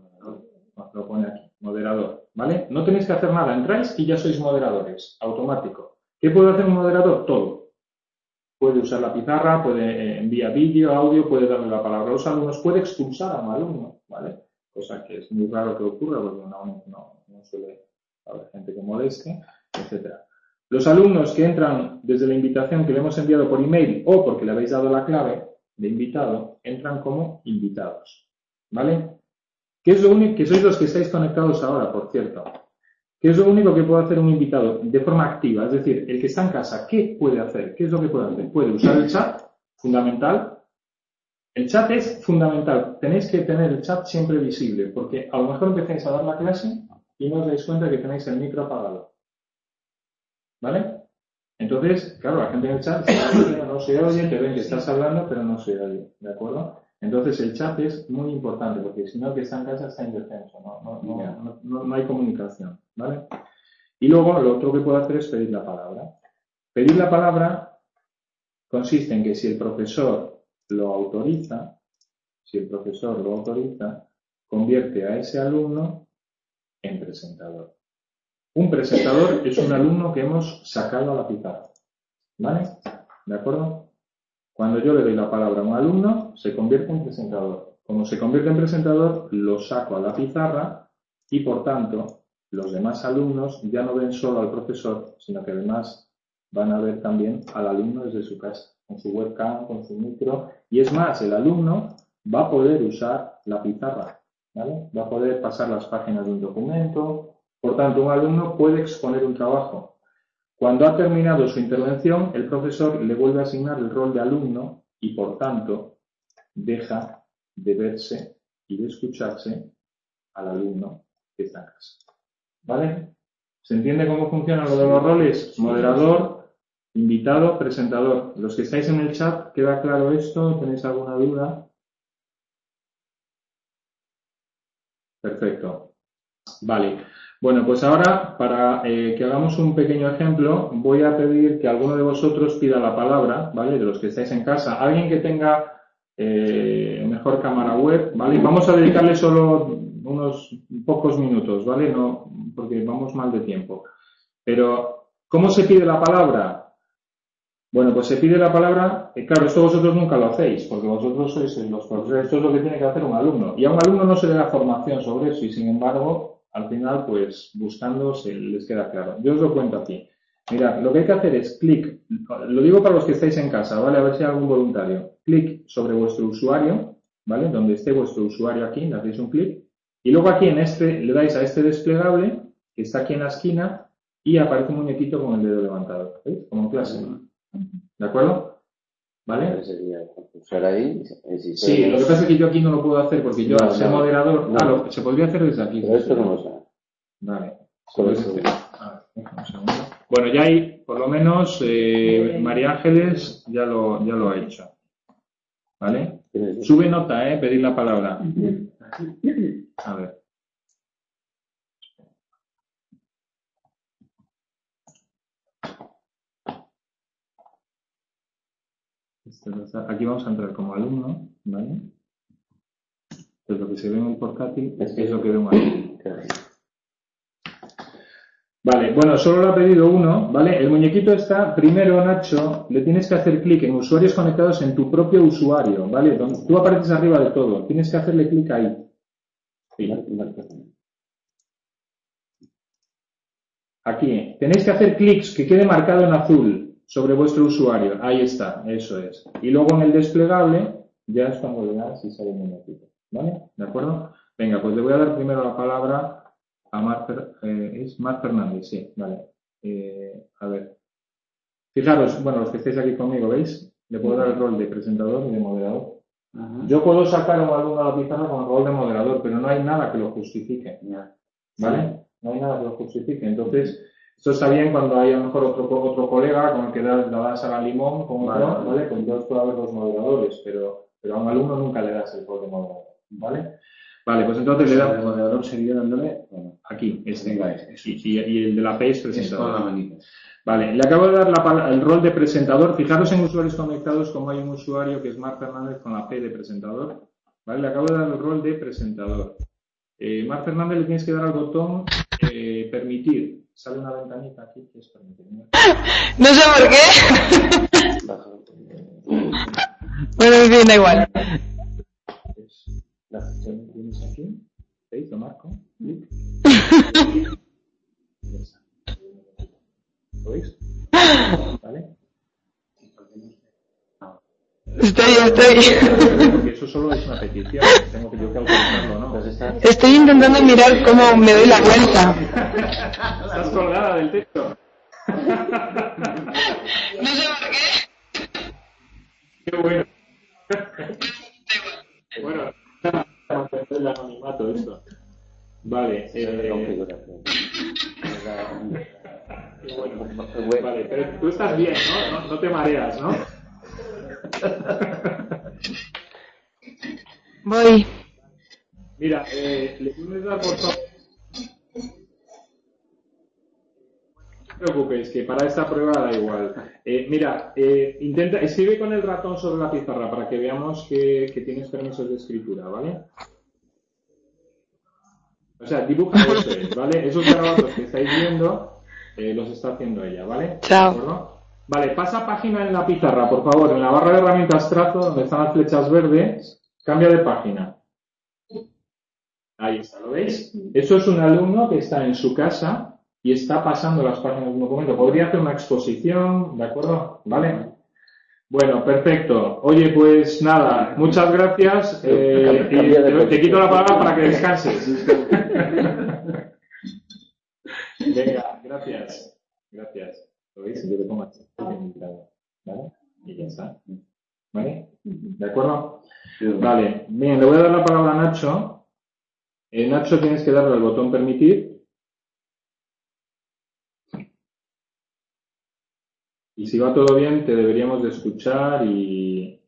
Lo pone aquí, moderador. ¿Vale? No tenéis que hacer nada, entráis y ya sois moderadores, automático. ¿Qué puede hacer un moderador? Todo. Puede usar la pizarra, puede enviar vídeo, audio, puede darle la palabra a los alumnos, puede expulsar a un alumno, ¿vale? Cosa que es muy raro que ocurra porque no suele haber gente que moleste, etc. Los alumnos que entran desde la invitación que le hemos enviado por email o porque le habéis dado la clave de invitado, entran como invitados, ¿vale? ¿Qué es lo único? Que sois los que estáis conectados ahora, por cierto. ¿Qué es lo único que puede hacer un invitado de forma activa? Es decir, el que está en casa, ¿qué puede hacer? ¿Qué es lo que puede hacer? Puede usar el chat, fundamental. El chat es fundamental. Tenéis que tener el chat siempre visible, porque a lo mejor empezáis a dar la clase y no os dais cuenta que tenéis el micro apagado. ¿Vale? Entonces, claro, la gente en el chat no se oye, te ven que estás hablando, pero no se oye. ¿De acuerdo? Entonces el chat es muy importante, porque si no, el que está en casa está indefenso, no hay comunicación, ¿vale? Y luego lo otro que puedo hacer es pedir la palabra. Pedir la palabra consiste en que si el profesor lo autoriza, convierte a ese alumno en presentador. Un presentador es un alumno que hemos sacado a la pizarra, ¿vale? ¿De acuerdo? Cuando yo le doy la palabra a un alumno, se convierte en presentador. Como se convierte en presentador, lo saco a la pizarra y, por tanto, los demás alumnos ya no ven solo al profesor, sino que además van a ver también al alumno desde su casa, con su webcam, con su micro. Y es más, el alumno va a poder usar la pizarra, ¿vale? Va a poder pasar las páginas de un documento. Por tanto, un alumno puede exponer un trabajo. Cuando ha terminado su intervención, el profesor le vuelve a asignar el rol de alumno y, por tanto, deja de verse y de escucharse al alumno que está en casa. ¿Vale? ¿Se entiende cómo funciona lo de los roles? Moderador, invitado, presentador. Los que estáis en el chat, ¿queda claro esto? ¿Tenéis alguna duda? Perfecto. Vale. Bueno, pues ahora, para que hagamos un pequeño ejemplo, voy a pedir que alguno de vosotros pida la palabra, ¿vale? De los que estáis en casa. Alguien que tenga mejor cámara web, ¿vale? Vamos a dedicarle solo unos pocos minutos, ¿vale? No, porque vamos mal de tiempo. Pero, ¿cómo se pide la palabra? Bueno, pues se pide la palabra, claro, esto vosotros nunca lo hacéis, porque vosotros sois los profesores, esto es lo que tiene que hacer un alumno. Y a un alumno no se le da formación sobre eso y, sin embargo, al final, pues, buscando se les queda claro. Yo os lo cuento aquí. Mirad, lo que hay que hacer es clic, lo digo para los que estáis en casa, ¿vale? A ver si hay algún voluntario. Clic sobre vuestro usuario, ¿vale? Donde esté vuestro usuario aquí, le hacéis un clic. Y luego aquí en este, le dais a este desplegable, que está aquí en la esquina, y aparece un muñequito con el dedo levantado. ¿Veis? Como en clase. ¿De acuerdo? ¿Vale? Sería pulsar ahí. Sí, lo que pasa es que yo aquí no lo puedo hacer porque yo, al ser moderador, se podría hacer desde aquí. Pero esto no lo sabe. Vale. Solo Pues, eso. un segundo. Bueno, ya hay, por lo menos, María Ángeles ya lo ha hecho. ¿Vale? Sube nota, pedir la palabra. A ver. Aquí vamos a entrar como alumno, ¿vale? Pues lo que se ve en el portátil es lo que ve un alumno. Vale, bueno, solo lo ha pedido uno, ¿vale? El muñequito está, primero, Nacho, le tienes que hacer clic en usuarios conectados en tu propio usuario, ¿vale? Donde tú apareces arriba de todo, tienes que hacerle clic ahí. Sí. Aquí, tenéis que hacer clics que quede marcado en azul sobre vuestro usuario. Ahí está, eso es. Y luego en el desplegable, ya es cuando le das y sale el muñequito, ¿vale? ¿De acuerdo? Venga, pues le voy a dar primero la palabra a Mar Fernández, sí, vale. A ver. Fijaros, bueno, los que estáis aquí conmigo, ¿veis? Le puedo dar el rol de presentador y de moderador. Ajá. Yo puedo sacar a un alumno a la pizarra con el rol de moderador, pero no hay nada que lo justifique. ¿Vale? No hay nada que lo justifique. Entonces, esto está bien cuando hay a lo mejor otro colega con el que la das a la limón, con otro, ¿vale? Pues entonces puede haber dos moderadores, pero a un alumno nunca le das el rol de moderador, ¿vale? Vale, pues entonces le da. El moderador sería dándole, bueno, aquí, y el de la P es presentador. Vale, le acabo de dar el rol de presentador. Fijaros en usuarios conectados como hay un usuario que es Mar Fernández con la P de presentador. Vale, le acabo de dar el rol de presentador. Mar Fernández le tienes que dar al botón permitir. Sale una ventanita aquí que es permitir. No sé por qué. Bueno, en fin, da igual. La función tienes aquí. ¿Veis? Lo marco. ¿Lo veis? ¿Vale? Estoy. Porque eso solo es una petición. Tengo que yo que autorizarlo, ¿no? Estoy intentando mirar cómo me doy la vuelta. Estás colgada del techo. No sé por qué. Qué bueno. Bueno, el anonimato esto. Vale. Bueno. Vale, pero tú estás bien, ¿no? No te mareas, ¿no? Voy. Mira, le puedes dar por favor. No te preocupes, que para esta prueba da igual. Mira, escribe con el ratón sobre la pizarra para que veamos que tienes permisos de escritura, ¿vale? O sea, dibuja eso, ¿vale? Esos garabatos que estáis viendo los está haciendo ella, ¿vale? Chao. ¿De acuerdo? Vale, pasa página en la pizarra, por favor. En la barra de herramientas trazo, donde están las flechas verdes, cambia de página. Ahí está, ¿lo veis? Eso es un alumno que está en su casa y está pasando las páginas de un documento. Podría hacer una exposición, ¿de acuerdo? ¿Vale? Bueno, perfecto. Oye, pues nada, muchas gracias. Te quito la palabra para que descanses. Venga, gracias. Gracias. ¿Lo veis? Yo le pongo aquí. ¿Vale? Y ya está. ¿Vale? ¿De acuerdo? Vale. Bien, le voy a dar la palabra a Nacho. Nacho, tienes que darle al botón permitir. Y si va todo bien, te deberíamos de escuchar y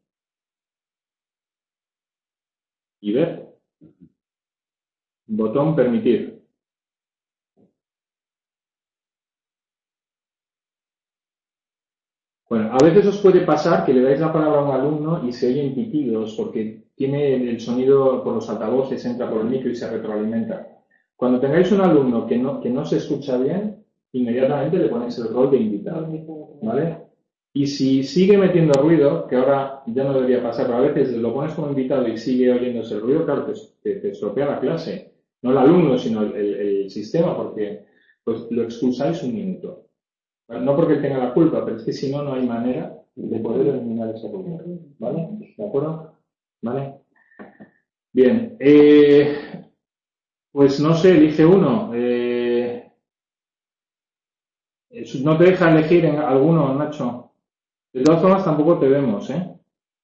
ver. Botón permitir. Bueno, a veces os puede pasar que le dais la palabra a un alumno y se oyen pitidos porque tiene el sonido por los altavoces, entra por el micro y se retroalimenta. Cuando tengáis un alumno que no se escucha bien, inmediatamente le ponéis el rol de invitado, ¿vale? Y si sigue metiendo ruido, que ahora ya no debería pasar, pero a veces lo pones como invitado y sigue oyéndose el ruido, claro, te estropea la clase. No el alumno, sino el sistema, porque pues lo expulsáis un minuto. No porque él tenga la culpa, pero es que si no, no hay manera de poder eliminar ese ruido. ¿Vale? ¿De acuerdo? ¿Vale? Bien. Pues no sé, elige uno. No te deja elegir en alguno, Nacho. De todas formas, tampoco te vemos, ¿eh?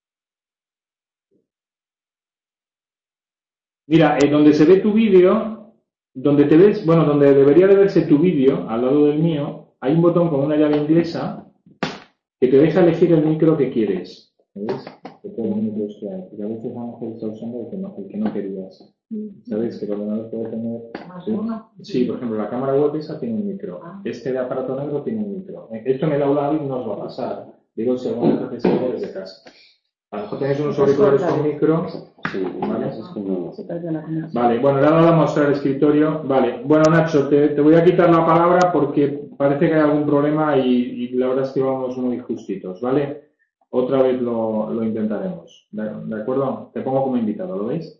Mira, donde se ve tu vídeo, donde te ves, bueno, donde debería de verse tu vídeo, al lado del mío, hay un botón con una llave inglesa que te deja elegir el micro que quieres. ¿Ves? De todos los micros que hay. Porque a veces a lo mejor está usando el que no querías. ¿Sabes? Que el ordenador puede tener... Sí, por ejemplo, la cámara web esa tiene un micro. Este de aparato negro tiene un micro. Esto en el aula no os va a pasar. Digo, según el profesor desde casa. A lo mejor tenéis unos auriculares con micro. Sí, ¿vale? es que no. Vale, bueno, le he dado a mostrar el escritorio. Vale, bueno, Nacho, te voy a quitar la palabra porque parece que hay algún problema y la verdad es que vamos muy justitos, ¿vale? Otra vez lo intentaremos. ¿De acuerdo? Te pongo como invitado, ¿lo veis?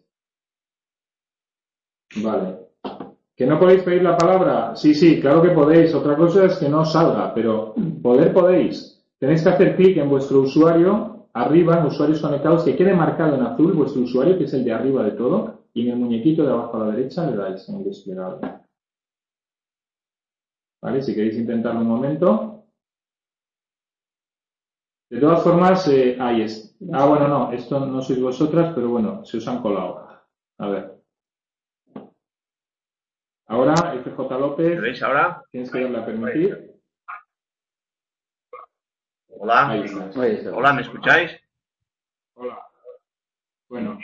Vale. ¿Que no podéis pedir la palabra? Sí, claro que podéis. Otra cosa es que no salga, pero podéis. Tenéis que hacer clic en vuestro usuario, arriba, en usuarios conectados, que quede marcado en azul vuestro usuario, que es el de arriba de todo, y en el muñequito de abajo a la derecha le dais en el desplegable. ¿Vale? Si queréis intentarlo un momento. De todas formas, ahí es. Bueno, no, esto no sois vosotras, pero bueno, se os han colado. A ver. Ahora, FJ López. ¿Me veis ahora? Tienes que darle a permitir. Hola. Ahí está. Hola, ¿me escucháis? Hola. Bueno.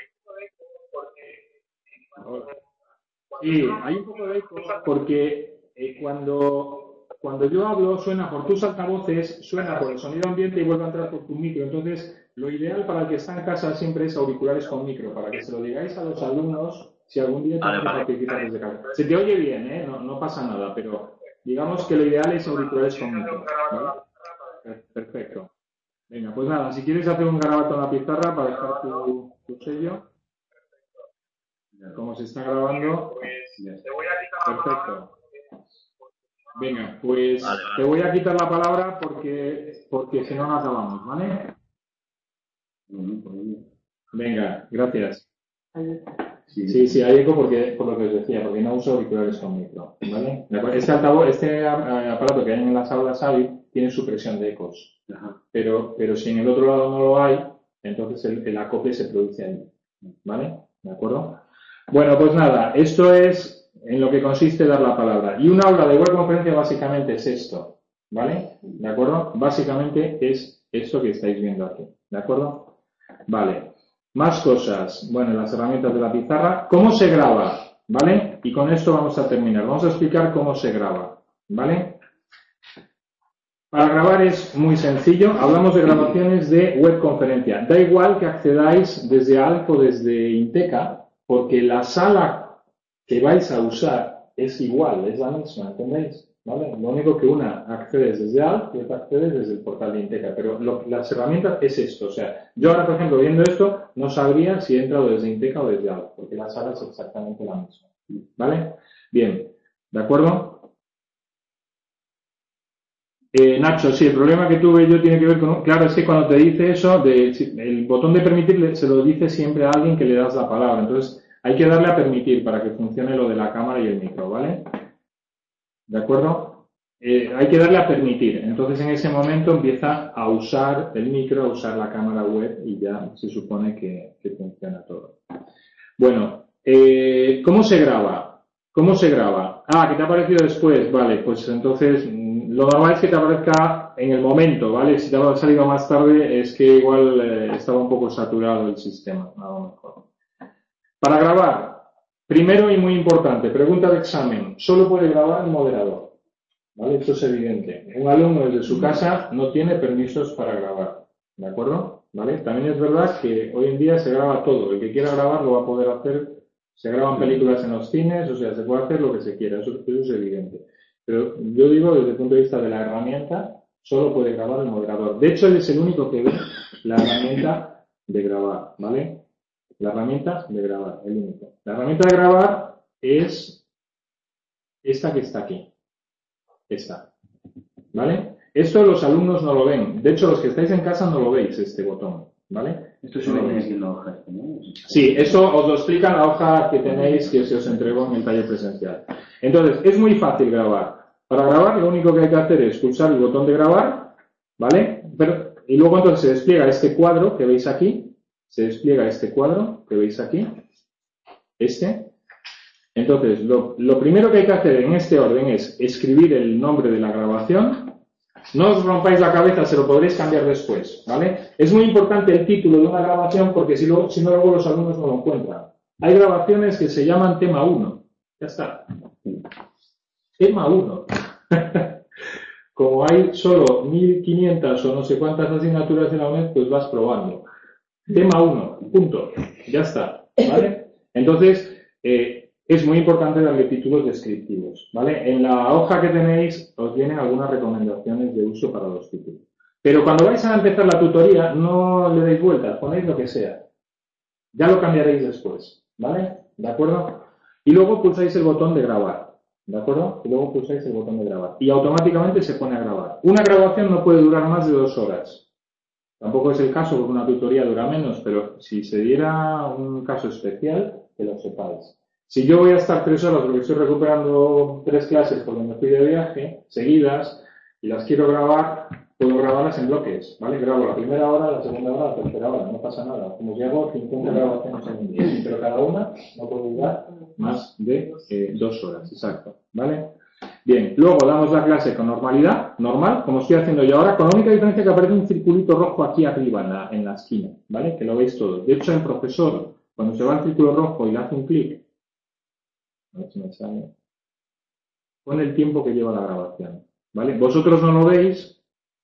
Sí, hay un poco de eco porque cuando yo hablo suena por tus altavoces, suena por el sonido ambiente y vuelve a entrar por tu micro. Entonces, lo ideal para el que está en casa siempre es auriculares con micro, para que se lo digáis a los alumnos si algún día tienen que participar desde casa. Se te oye bien, ¿eh? No pasa nada, pero digamos que lo ideal es auriculares con micro, ¿vale? Perfecto. Venga, pues nada, si quieres hacer un garabato en la pizarra para dejar tu sello. Como se está grabando, perfecto. Venga, pues te voy a quitar la palabra porque si no, no acabamos, ¿vale? Venga, gracias. Sí, hay eco porque, por lo que os decía, porque no uso auriculares con micro, ¿vale? Este aparato que hay en las aulas AVI tiene supresión de ecos, pero si en el otro lado no lo hay, entonces el acople se produce ahí, ¿vale? ¿De acuerdo? Bueno, pues nada, esto es en lo que consiste dar la palabra. Y un aula de web conferencia básicamente es esto, ¿vale? ¿De acuerdo? Básicamente es esto que estáis viendo aquí, ¿de acuerdo? Vale. Más cosas. Bueno, las herramientas de la pizarra. ¿Cómo se graba? ¿Vale? Y con esto vamos a terminar. Vamos a explicar cómo se graba, ¿vale? Para grabar es muy sencillo. Hablamos de grabaciones de web conferencia. Da igual que accedáis desde ALF o desde Inteca, porque la sala que vais a usar es igual, es la misma, ¿entendéis? ¿Vale? Lo único que una accedes desde ALF y otra accedes desde el portal de Inteca, pero las herramientas es esto. O sea, yo ahora, por ejemplo, viendo esto, no sabría si he entrado desde Inteca o desde ALF, porque la sala es exactamente la misma. ¿Vale? Bien, ¿de acuerdo? Nacho, sí, el problema que tuve yo tiene que ver con... Claro, es que cuando te dice eso, el botón de permitir se lo dice siempre a alguien que le das la palabra. Entonces, hay que darle a permitir para que funcione lo de la cámara y el micro, ¿vale? ¿De acuerdo? Hay que darle a permitir. Entonces, en ese momento empieza a usar el micro, a usar la cámara web y ya se supone que funciona todo. Bueno, ¿cómo se graba? ¿Cómo se graba? ¿Qué te ha aparecido después? Vale, pues entonces lo normal es que te aparezca en el momento, ¿vale? Si te ha salido más tarde es que igual estaba un poco saturado el sistema, a lo mejor. Para grabar, primero y muy importante, pregunta de examen, solo puede grabar el moderador, ¿vale? Esto es evidente. Un alumno desde su casa no tiene permisos para grabar, ¿de acuerdo? ¿Vale? También es verdad que hoy en día se graba todo. El que quiera grabar lo va a poder hacer. Se graban películas en los cines, o sea, se puede hacer lo que se quiera, eso es evidente. Pero yo digo, desde el punto de vista de la herramienta, solo puede grabar el moderador. De hecho, él es el único que ve la herramienta de grabar, ¿vale? La herramienta de grabar, el único. La herramienta de grabar es esta que está aquí. Esta. ¿Vale? Esto los alumnos no lo ven. De hecho, los que estáis en casa no lo veis, este botón. ¿Vale? Esto se ve aquí en la hoja, ¿no? Sí, eso os lo explica la hoja que tenéis, que se os entregó en el taller presencial. Entonces, es muy fácil grabar. Para grabar, lo único que hay que hacer es pulsar el botón de grabar, ¿vale? Y luego entonces se despliega este cuadro que veis aquí. Se despliega este cuadro que veis aquí. Este. Entonces, lo primero que hay que hacer en este orden es escribir el nombre de la grabación. No os rompáis la cabeza, se lo podréis cambiar después, ¿vale? Es muy importante el título de una grabación porque si no luego los alumnos no lo encuentran. Hay grabaciones que se llaman tema 1. Ya está. Tema 1. Como hay solo 1500 o no sé cuántas asignaturas en la UNED, pues vas probando. Tema 1. Punto. Ya está. ¿Vale? Entonces, es muy importante darle títulos descriptivos, ¿vale? En la hoja que tenéis os vienen algunas recomendaciones de uso para los títulos. Pero cuando vais a empezar la tutoría, no le deis vueltas, ponéis lo que sea. Ya lo cambiaréis después, ¿vale? ¿De acuerdo? Y luego pulsáis el botón de grabar, ¿de acuerdo? Y luego pulsáis el botón de grabar. Y automáticamente se pone a grabar. Una grabación no puede durar más de 2 horas. Tampoco es el caso porque una tutoría dura menos, pero si se diera un caso especial, que lo sepáis. Si yo voy a estar 3 horas porque estoy recuperando 3 clases porque me fui de viaje, seguidas, y las quiero grabar, puedo grabarlas en bloques, ¿vale? Grabo la primera hora, la segunda hora, la tercera hora, no pasa nada. Como si hago 50 grabaciones en un día, pero cada una no puede durar más de 2 horas, exacto, ¿vale? Bien, luego damos la clase con normalidad, normal, como estoy haciendo yo ahora, con la única diferencia que aparece un circulito rojo aquí arriba en la esquina, ¿vale? Que lo veis todos. De hecho, el profesor, cuando se va al círculo rojo y le hace un clic, a ver si me sale, pone el tiempo que lleva la grabación, ¿vale? Vosotros no lo veis,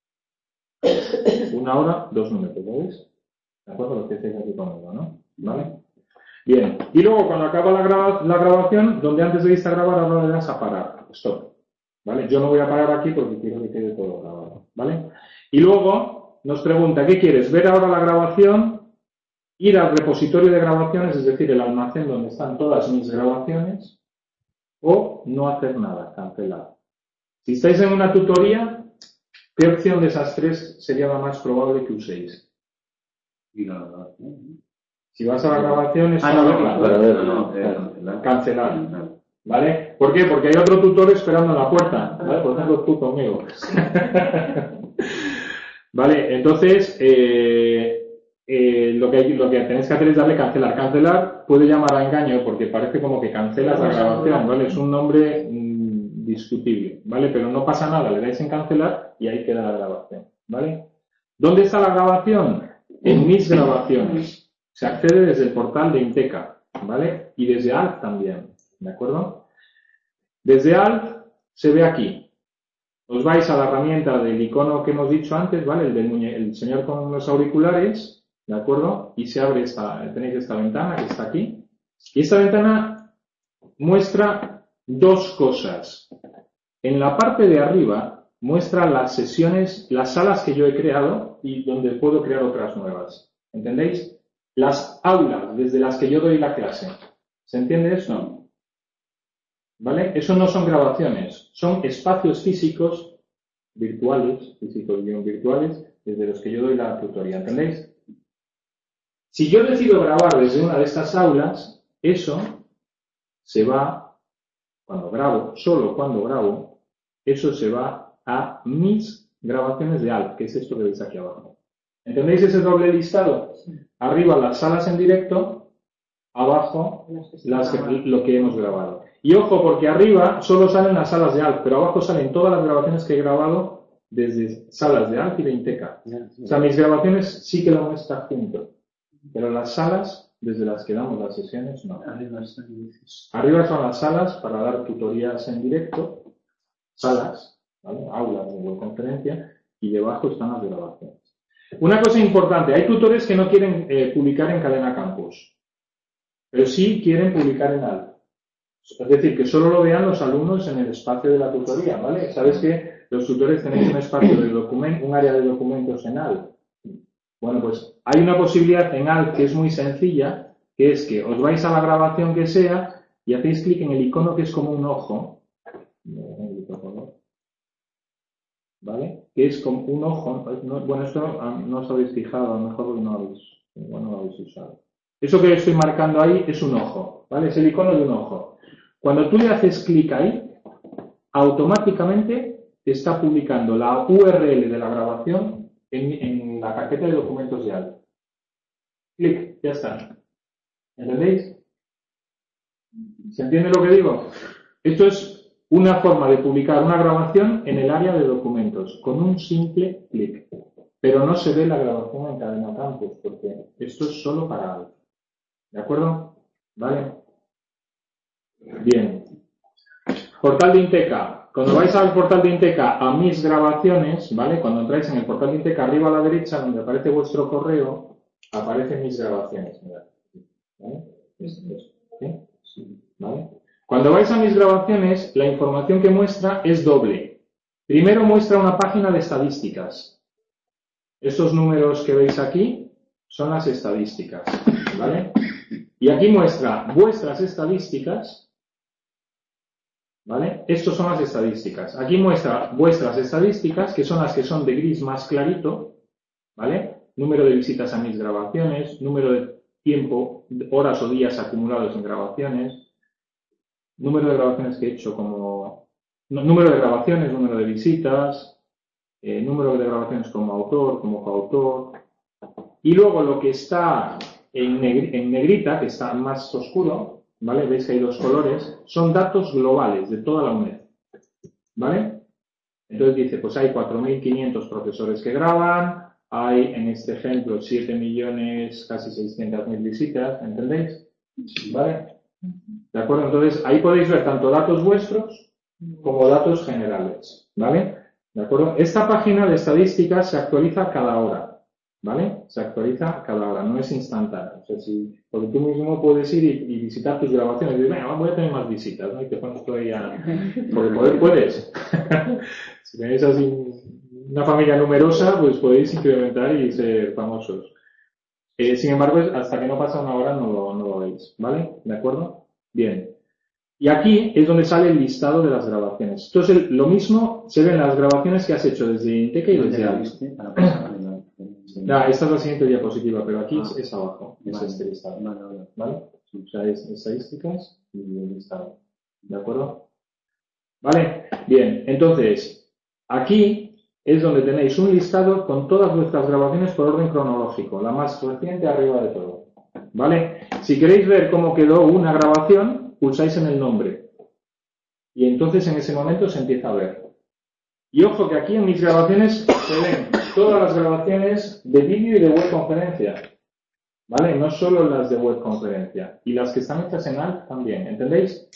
1 hora, 2 minutos, ¿lo veis? ¿De acuerdo? Lo que estáis aquí conmigo, ¿no? ¿Vale? Bien, y luego cuando acaba la grabación, donde antes de irse a grabar, ahora le das a parar, stop, ¿vale? Yo no voy a parar aquí porque quiero que quede todo grabado, ¿vale? Y luego nos pregunta, ¿qué quieres? ¿Ver ahora la grabación? Ir al repositorio de grabaciones, es decir, el almacén donde están todas mis grabaciones, o no hacer nada, cancelar. Si estáis en una tutoría, ¿qué opción de esas 3 sería la más probable que uséis? Y la grabación. Si vas a la grabación es cancelar. ¿Vale? ¿Por qué? Porque hay otro tutor esperando en la puerta, ¿vale? Por ejemplo, tú conmigo. Vale, entonces lo que tenéis que hacer es darle cancelar. Cancelar puede llamar a engaño porque parece como que cancelas la grabación, ¿vale? Es un nombre discutible, ¿vale? Pero no pasa nada, le dais en cancelar y ahí queda la grabación, ¿vale? ¿Dónde está la grabación? En mis grabaciones. Se accede desde el portal de Inteca, ¿vale? Y desde Alt también, ¿de acuerdo? Desde Alt se ve aquí. Os vais a la herramienta del icono que hemos dicho antes, ¿vale? El señor con los auriculares, ¿de acuerdo? Y se abre tenéis esta ventana que está aquí. Y esta ventana muestra 2 cosas. En la parte de arriba muestra las sesiones, las salas que yo he creado y donde puedo crear otras nuevas. ¿Entendéis? Las aulas desde las que yo doy la clase. ¿Se entiende eso? ¿Vale? Eso no son grabaciones, son espacios físicos virtuales, físicos-virtuales, desde los que yo doy la tutoría. ¿Entendéis? Si yo decido grabar desde una de estas aulas, eso se va, cuando grabo, solo cuando grabo, eso se va a mis grabaciones de Alt, que es esto que veis aquí abajo. ¿Entendéis ese doble listado? Arriba las salas en directo, abajo lo que hemos grabado. Y ojo, porque arriba solo salen las salas de Alt, pero abajo salen todas las grabaciones que he grabado desde salas de Alt y de Inteca. O sea, mis grabaciones sí que lo muestran junto, pero las salas desde las que damos las sesiones no. Arriba son las salas para dar tutorías en directo, salas, ¿vale? Aulas de webconferencia y debajo están las grabaciones. Una cosa importante, hay tutores que no quieren publicar en Cadena Campus, pero sí quieren publicar en ALP. Es decir, que solo lo vean los alumnos en el espacio de la tutoría, ¿vale? Sabes que los tutores tenéis un espacio de documento, un área de documentos en ALP. Bueno, pues hay una posibilidad en ALP que es muy sencilla, que es que os vais a la grabación que sea y hacéis clic en el icono que es como un ojo, ¿vale? Que es como un ojo. Bueno, esto no os habéis fijado, a lo mejor no lo habéis usado. Eso que estoy marcando ahí es un ojo, ¿vale? Es el icono de un ojo. Cuando tú le haces clic ahí, automáticamente te está publicando la URL de la grabación en la carpeta de documentos de ALP. Clic, ya está. ¿Entendéis? ¿Se entiende lo que digo? Esto es una forma de publicar una grabación en el área de documentos, con un simple clic. Pero no se ve la grabación en Cadena Campus, porque esto es solo para ALP. ¿De acuerdo? ¿Vale? Bien. Portal de Inteca. Cuando vais al portal de Inteca a mis grabaciones, ¿vale? Cuando entráis en el portal de Inteca, arriba a la derecha, donde aparece vuestro correo, aparecen mis grabaciones. Mirad. ¿Vale? ¿Sí? ¿Vale? Cuando vais a mis grabaciones, la información que muestra es doble. Primero muestra una página de estadísticas. Estos números que veis aquí son las estadísticas, ¿vale? Y aquí muestra vuestras estadísticas, ¿vale? Estos son las estadísticas. Aquí muestra vuestras estadísticas, que son las que son de gris más clarito, ¿vale? Número de visitas a mis grabaciones, número de tiempo, horas o días acumulados en grabaciones, número de grabaciones que he hecho como... número de grabaciones, número de visitas, número de grabaciones como autor, como coautor. Y luego lo que está en negrita, que está más oscuro, ¿vale? Veis que hay dos colores, son datos globales de toda la UNED, ¿vale? Entonces dice, pues hay 4.500 profesores que graban, hay en este ejemplo 7 millones, casi 600.000 visitas, ¿entendéis? ¿Vale? ¿De acuerdo? Entonces ahí podéis ver tanto datos vuestros como datos generales, ¿vale? ¿De acuerdo? Esta página de estadísticas se actualiza cada hora, ¿vale? Se actualiza cada hora, no es instantáneo. O sea, porque tú mismo puedes ir y visitar tus grabaciones y decir, venga, voy a tener más visitas, ¿no? Y te pones todo ahí a... Porque poder puedes. Si tenéis así una familia numerosa, pues podéis incrementar y ser famosos. Sin embargo, hasta que no pasa una hora no lo veis, ¿vale? ¿De acuerdo? Bien. Y aquí es donde sale el listado de las grabaciones. Entonces, lo mismo se ven las grabaciones que has hecho desde Inteca y desde ALP. Esta es la siguiente diapositiva, pero aquí es abajo. Es este listado. ¿Vale? O sea, es estadísticas y el listado. ¿De acuerdo? ¿Vale? Bien. Entonces, aquí es donde tenéis un listado con todas vuestras grabaciones por orden cronológico. La más reciente arriba de todo. ¿Vale? Si queréis ver cómo quedó una grabación, pulsáis en el nombre y entonces en ese momento se empieza a ver. Y ojo que aquí en mis grabaciones se ven todas las grabaciones de vídeo y de webconferencia, ¿vale? No solo las de webconferencia, y las que están hechas en ALP también, ¿entendéis?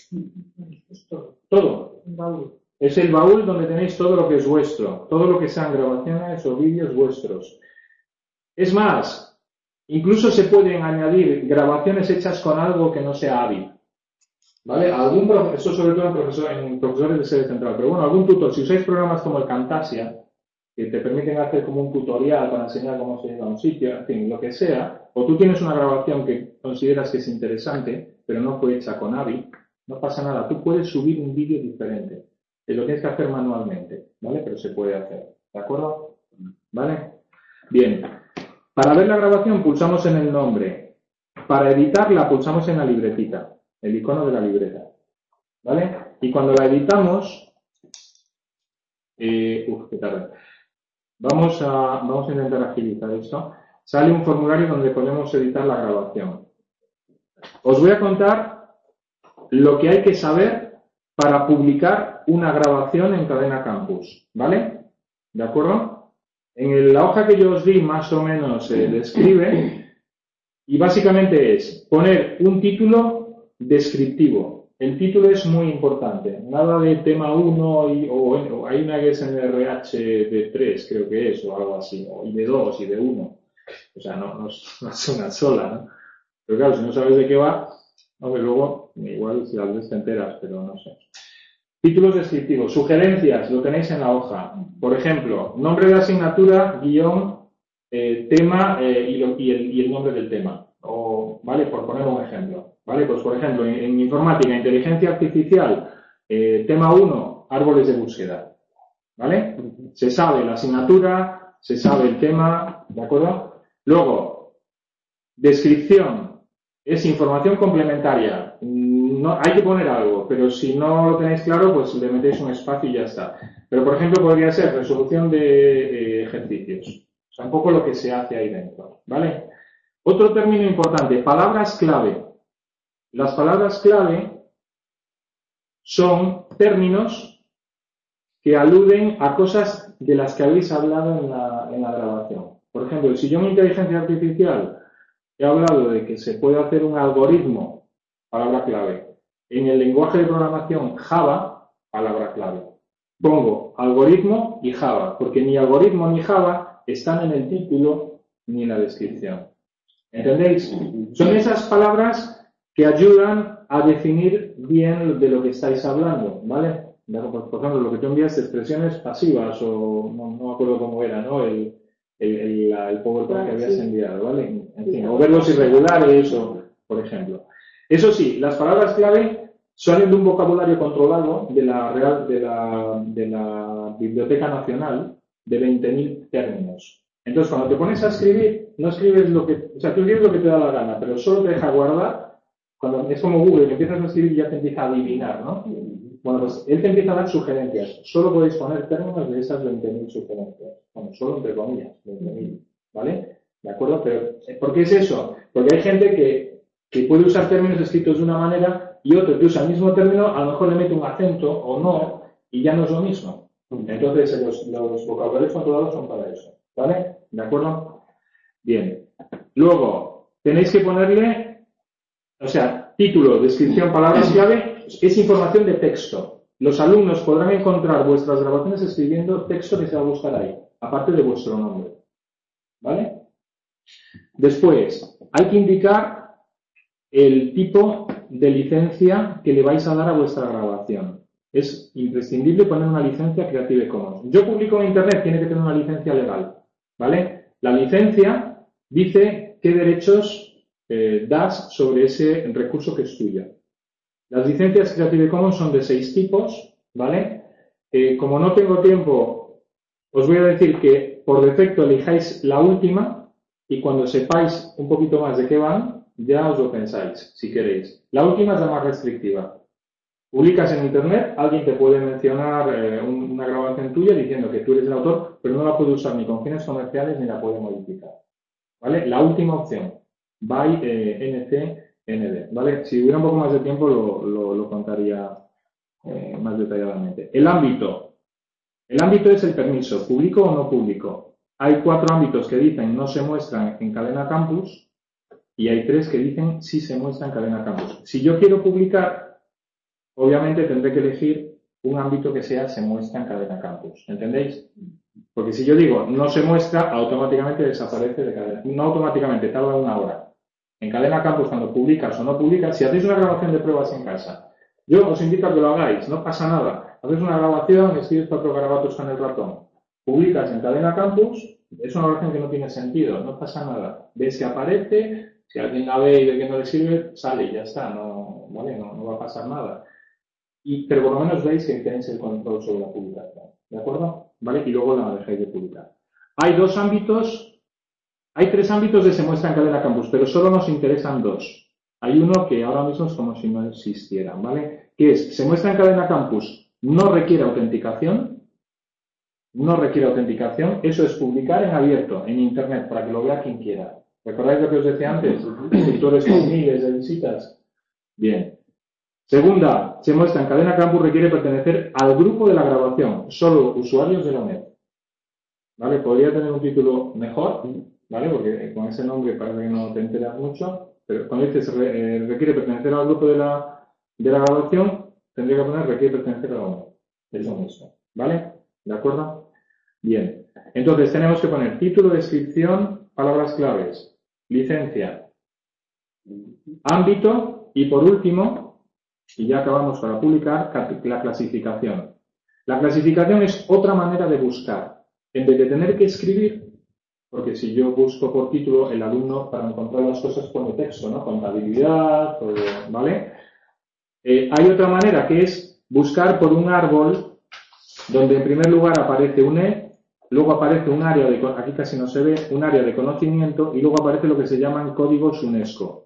Todo. Es el baúl donde tenéis todo lo que es vuestro, todo lo que sean grabaciones o vídeos vuestros. Es más, incluso se pueden añadir grabaciones hechas con algo que no sea hábil. ¿Vale? Eso sobre todo en profesores de sede central, pero bueno, algún tutor, si usáis programas como el Camtasia, que te permiten hacer como un tutorial para enseñar cómo se llega a un sitio, en fin, lo que sea, o tú tienes una grabación que consideras que es interesante, pero no fue hecha con AVI, no pasa nada, tú puedes subir un vídeo diferente, lo tienes que hacer manualmente, ¿vale? Pero se puede hacer, ¿de acuerdo? ¿Vale? Bien, para ver la grabación pulsamos en el nombre, para editarla pulsamos en la libretita, el icono de la libreta, ¿vale? Y cuando la editamos, qué tarde. Vamos a intentar agilizar esto. Sale un formulario donde podemos editar la grabación. Os voy a contar lo que hay que saber para publicar una grabación en Cadena Campus, ¿vale? ¿De acuerdo? En la hoja que yo os di más o menos se describe y básicamente es poner un título descriptivo, el título es muy importante. Nada de tema 1 o hay una que es en RH de 3, creo que es, o algo así, y de 2 y de 1. O sea, no es una sola, ¿no? Pero claro, si no sabes de qué va, hombre, luego, igual si tal vez te enteras, pero no sé. Títulos descriptivos, sugerencias, lo tenéis en la hoja. Por ejemplo, nombre de asignatura, guión, tema y el nombre del tema. O, ¿vale? Por poner un ejemplo. ¿Vale? Pues, por ejemplo, en informática, inteligencia artificial, tema 1, árboles de búsqueda. ¿Vale? Se sabe la asignatura, se sabe el tema, ¿de acuerdo? Luego, descripción, es información complementaria. No, hay que poner algo, pero si no lo tenéis claro, pues le metéis un espacio y ya está. Pero, por ejemplo, podría ser resolución de ejercicios. O sea, un poco lo que se hace ahí dentro, ¿vale? Otro término importante, palabras clave. Las palabras clave son términos que aluden a cosas de las que habéis hablado en la grabación. Por ejemplo, si yo en inteligencia artificial he hablado de que se puede hacer un algoritmo, palabra clave. En el lenguaje de programación Java, palabra clave. Pongo algoritmo y Java, porque ni algoritmo ni Java están en el título ni en la descripción. ¿Entendéis? Son esas palabras que ayudan a definir bien de lo que estáis hablando, ¿vale? Por ejemplo, lo que tú envías, expresiones pasivas, o no me acuerdo cómo era, ¿no? El PowerPoint que habías enviado, ¿vale? En fin, o verbos irregulares, o, por ejemplo. Eso sí, las palabras clave salen de un vocabulario controlado de la Biblioteca Nacional de 20.000 términos. Entonces, cuando te pones a escribir, no escribes lo que... O sea, tú escribes lo que te da la gana, pero solo te deja guardar. Cuando es como Google, que empiezas a escribir y ya te empieza a adivinar, ¿no? Bueno, pues él te empieza a dar sugerencias. Solo podéis poner términos de esas 20.000 sugerencias. Bueno, solo entre comillas, 20.000, ¿vale? ¿De acuerdo? Pero, ¿por qué es eso? Porque hay gente que puede usar términos escritos de una manera y otro que usa el mismo término, a lo mejor le mete un acento o no, y ya no es lo mismo. Entonces, los vocabularios controlados son para eso, ¿vale? ¿De acuerdo? Bien. Luego, tenéis que ponerle, o sea, título, descripción, palabras clave, es información de texto. Los alumnos podrán encontrar vuestras grabaciones escribiendo texto que se va a buscar ahí, aparte de vuestro nombre. ¿Vale? Después, hay que indicar el tipo de licencia que le vais a dar a vuestra grabación. Es imprescindible poner una licencia Creative Commons. Yo publico en Internet, tiene que tener una licencia legal. ¿Vale? La licencia dice qué derechos das sobre ese recurso que es tuyo. Las licencias Creative Commons son de 6 tipos, ¿vale? Como no tengo tiempo, os voy a decir que por defecto elijáis la última y cuando sepáis un poquito más de qué van, ya os lo pensáis, si queréis. La última es la más restrictiva. Publicas en Internet, alguien te puede mencionar una grabación tuya diciendo que tú eres el autor, pero no la puede usar ni con fines comerciales ni la puede modificar. ¿Vale? La última opción, by NC-ND. ¿Vale? Si hubiera un poco más de tiempo lo contaría más detalladamente. El ámbito. El ámbito es el permiso, ¿publico o no publico? Hay 4 ámbitos que dicen no se muestran en Cadena Campus y hay 3 que dicen sí se muestra en Cadena Campus. Si yo quiero publicar, obviamente tendré que elegir un ámbito que sea se muestra en Cadena Campus. ¿Entendéis? Porque si yo digo no se muestra, automáticamente desaparece de cadena. No automáticamente, tarda 1 hora. En Cadena Campus, cuando publicas o no publicas, si hacéis una grabación de pruebas en casa, yo os invito a que lo hagáis, no pasa nada. Haces una grabación, escribes 4 garabatos con el ratón, publicas en Cadena Campus, es una grabación que no tiene sentido, no pasa nada. Ves que aparece, si alguien la ve y ve que no le sirve, sale y ya está, no va a pasar nada. Pero por lo menos veis que tenéis el control sobre la publicación, ¿de acuerdo? ¿Vale? Y luego la dejéis de publicar. Hay 3 ámbitos de se muestra en Cadena Campus, pero solo nos interesan 2. Hay uno que ahora mismo es como si no existieran, ¿vale? Que es, se muestra en Cadena Campus, no requiere autenticación. No requiere autenticación. Eso es publicar en abierto, en Internet, para que lo vea quien quiera. ¿Recordáis lo que os decía antes? Instructores con miles de visitas. Bien. Segunda, se muestra en Cadena Campus, requiere pertenecer al grupo de la grabación, solo usuarios de la UNED. ¿Vale? Podría tener un título mejor, ¿vale? Porque con ese nombre parece que no te enteras mucho, pero cuando dices requiere pertenecer al grupo de de la grabación tendría que poner requiere pertenecer a la UNED. Es lo mismo, ¿vale? ¿De acuerdo? Bien. Entonces tenemos que poner título, descripción, palabras claves, licencia, ámbito y por último, y ya acabamos para publicar, la clasificación. La clasificación es otra manera de buscar. En vez de tener que escribir, porque si yo busco por título, el alumno para encontrar las cosas pone texto, ¿no? Contabilidad, ¿vale? Hay otra manera que es buscar por un árbol donde en primer lugar aparece UNED, luego aparece un área de, aquí casi no se ve, un área de conocimiento y luego aparece lo que se llaman códigos UNESCO.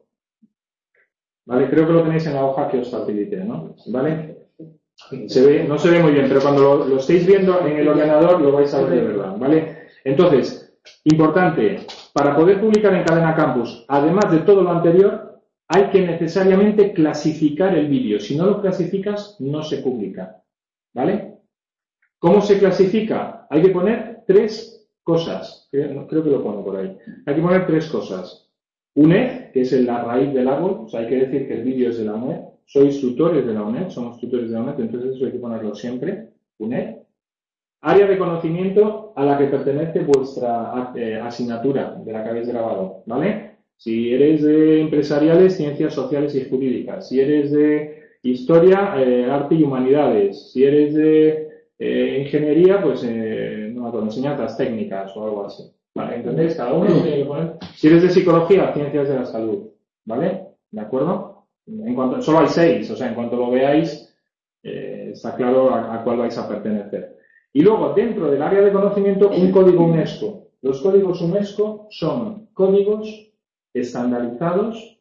¿Vale? Creo que lo tenéis en la hoja que os facilité, ¿no? ¿Vale? Se ve, no se ve muy bien, pero cuando lo estéis viendo en el ordenador lo vais a ver de verdad, ¿vale? Entonces, importante, para poder publicar en Cadena Campus, además de todo lo anterior, hay que necesariamente clasificar el vídeo. Si no lo clasificas, no se publica, ¿vale? ¿Cómo se clasifica? Hay que poner 3 cosas. Creo que lo pongo por ahí. Hay que poner 3 cosas. UNED, que es la raíz del árbol, o sea, hay que decir que el vídeo es de la UNED. Sois tutores de la UNED, somos tutores de la UNED, entonces eso hay que ponerlo siempre. UNED. Área de conocimiento a la que pertenece vuestra asignatura de la que habéis grabado, ¿vale? Si eres de empresariales, ciencias sociales y jurídicas. Si eres de historia, arte y humanidades. Si eres de ingeniería, pues no me acuerdo, enseñanzas técnicas o algo así. ¿Vale? ¿Entendéis? Cada uno tiene que poner. Si eres de psicología, ciencias de la salud. ¿Vale? ¿De acuerdo? Solo hay 6, o sea, en cuanto lo veáis, está claro a cuál vais a pertenecer. Y luego, dentro del área de conocimiento, un código UNESCO. Los códigos UNESCO son códigos estandarizados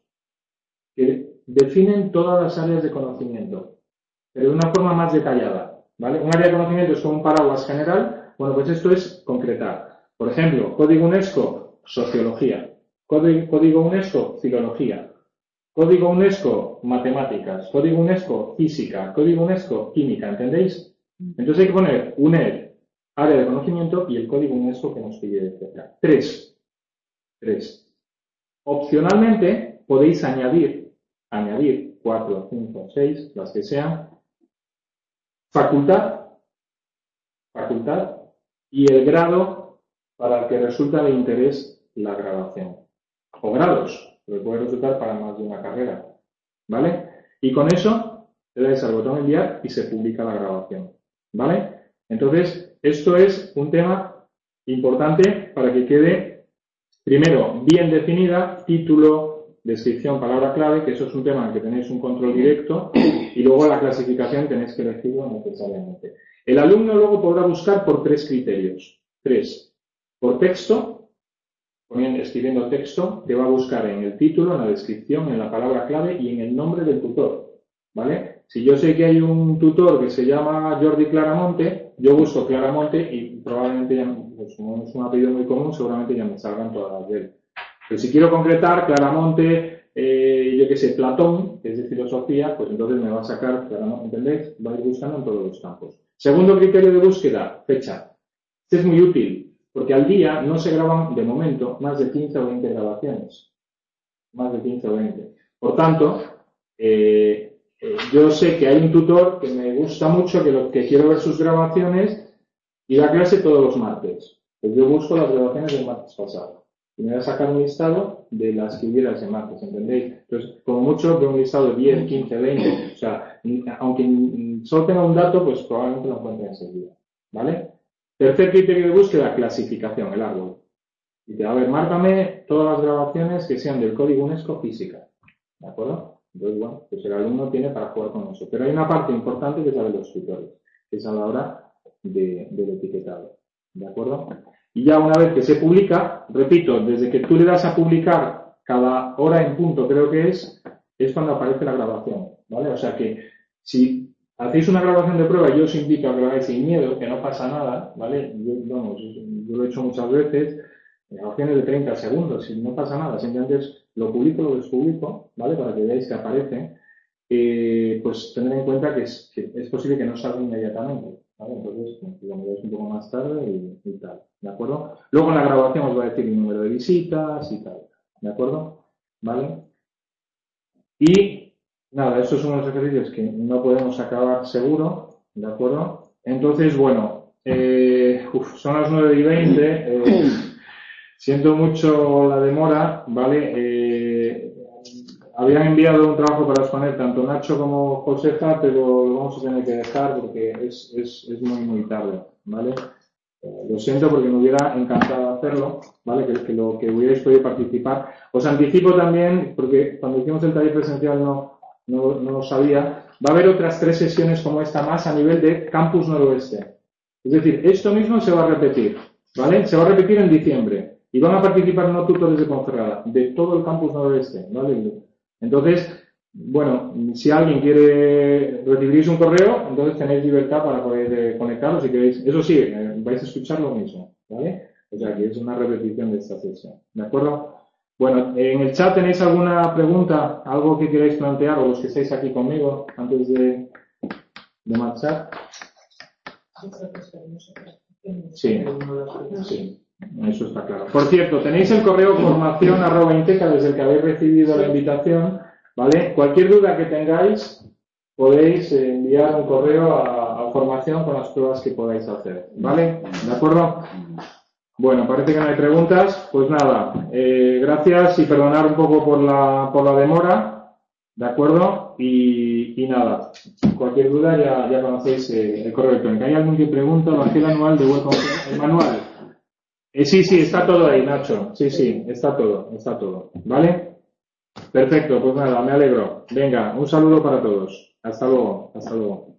que definen todas las áreas de conocimiento, pero de una forma más detallada, ¿vale? Un área de conocimiento es como un paraguas general, bueno, pues esto es concretar. Por ejemplo, código UNESCO, sociología, código UNESCO, filología, código UNESCO, matemáticas, código UNESCO, física, código UNESCO, química, ¿entendéis? Entonces hay que poner UNED, área de conocimiento y el código UNESCO que nos pide de cerca. 3. Opcionalmente podéis añadir 4, 5, 6, las que sean, facultad y el grado para el que resulta de interés la grabación. O grados, que puede resultar para más de una carrera. ¿Vale? Y con eso le dais al botón enviar y se publica la grabación. ¿Vale? Entonces, esto es un tema importante para que quede, primero, bien definida, título, descripción, palabra clave, que eso es un tema en el que tenéis un control directo, y luego la clasificación tenéis que elegirlo necesariamente. El alumno luego podrá buscar por 3 criterios. 3. Por texto, escribiendo texto, que va a buscar en el título, en la descripción, en la palabra clave y en el nombre del tutor. ¿Vale? Si yo sé que hay un tutor que se llama Jordi Claramonte, yo busco Claramonte y probablemente, ya, pues como es un apellido muy común, seguramente ya me salgan todas las de él. Pero si quiero concretar Claramonte, yo que sé, Platón, que es de filosofía, pues entonces me va a sacar Claramonte, ¿entendéis? Va a ir buscando en todos los campos. Segundo criterio de búsqueda, fecha. Este es muy útil, porque al día no se graban, de momento, más de 15 o 20 grabaciones. Más de 15 o 20. Por tanto, yo sé que hay un tutor que me gusta mucho, que quiero ver sus grabaciones y da clase todos los martes. Pues yo busco las grabaciones del martes pasado. Y me voy a sacar un listado de las que hubiera ese martes, ¿entendéis? Entonces, como mucho, veo un listado de 10, 15, 20. O sea, aunque solo tenga un dato, pues probablemente lo encuentre enseguida. ¿Vale? Tercer criterio de búsqueda, clasificación, el árbol. Y te va a ver, márcame todas las grabaciones que sean del código UNESCO física. ¿De acuerdo? Entonces, bueno, pues el alumno tiene para jugar con eso. Pero hay una parte importante que es la de los tutores, que es a la hora del etiquetado. ¿De acuerdo? Y ya una vez que se publica, repito, desde que tú le das a publicar cada hora en punto, creo que es cuando aparece la grabación. ¿Vale? O sea que si hacéis una grabación de prueba y yo os invito a grabar sin miedo, que no pasa nada, ¿vale? Yo lo he hecho muchas veces, grabaciones de 30 segundos, y no pasa nada, simplemente lo publico, lo despublico, ¿vale? Para que veáis que aparece, pues tener en cuenta que es posible que no salga inmediatamente, ¿vale? Entonces, lo miráis un poco más tarde y tal, ¿de acuerdo? Luego en la grabación os va a decir el número de visitas y tal, ¿de acuerdo? ¿Vale? Y Nada, estos son los ejercicios que no podemos acabar seguro, ¿de acuerdo? Entonces, bueno, son las 9:20, siento mucho la demora, ¿vale? Habían enviado un trabajo para exponer tanto Nacho como Josefa, pero lo vamos a tener que dejar porque es muy tarde, ¿vale? Lo siento porque me hubiera encantado hacerlo, ¿vale? Que hubierais podido participar. Os anticipo también, porque cuando hicimos el taller presencial no lo sabía, va a haber otras 3 sesiones como esta más a nivel de Campus Noroeste. Es decir, esto mismo se va a repetir, ¿vale? Se va a repetir en diciembre y van a participar no tutores de Ponferrada, de todo el Campus Noroeste, ¿vale? Entonces, bueno, si alguien quiere recibir un correo, entonces tenéis libertad para poder conectaros si queréis. Eso sí, vais a escuchar lo mismo, ¿vale? O sea, que es una repetición de esta sesión, ¿de acuerdo? Bueno, en el chat tenéis alguna pregunta, algo que queráis plantear, o los que estáis aquí conmigo, antes de marchar. Sí, eso está claro. Por cierto, tenéis el correo formación@inteca desde el que habéis recibido la invitación, ¿vale? Cualquier duda que tengáis, podéis enviar un correo a formación con las pruebas que podáis hacer, ¿vale? ¿De acuerdo? Bueno, parece que no hay preguntas. Pues nada, gracias y perdonar un poco por la demora, ¿de acuerdo? Y nada, cualquier duda ya conocéis el correo electrónico. ¿Hay alguien que pregunta el Evangelio anual de web? ¿El manual? Sí, está todo ahí, Nacho. Sí, está todo. ¿Vale? Perfecto, pues nada, me alegro. Venga, un saludo para todos. Hasta luego.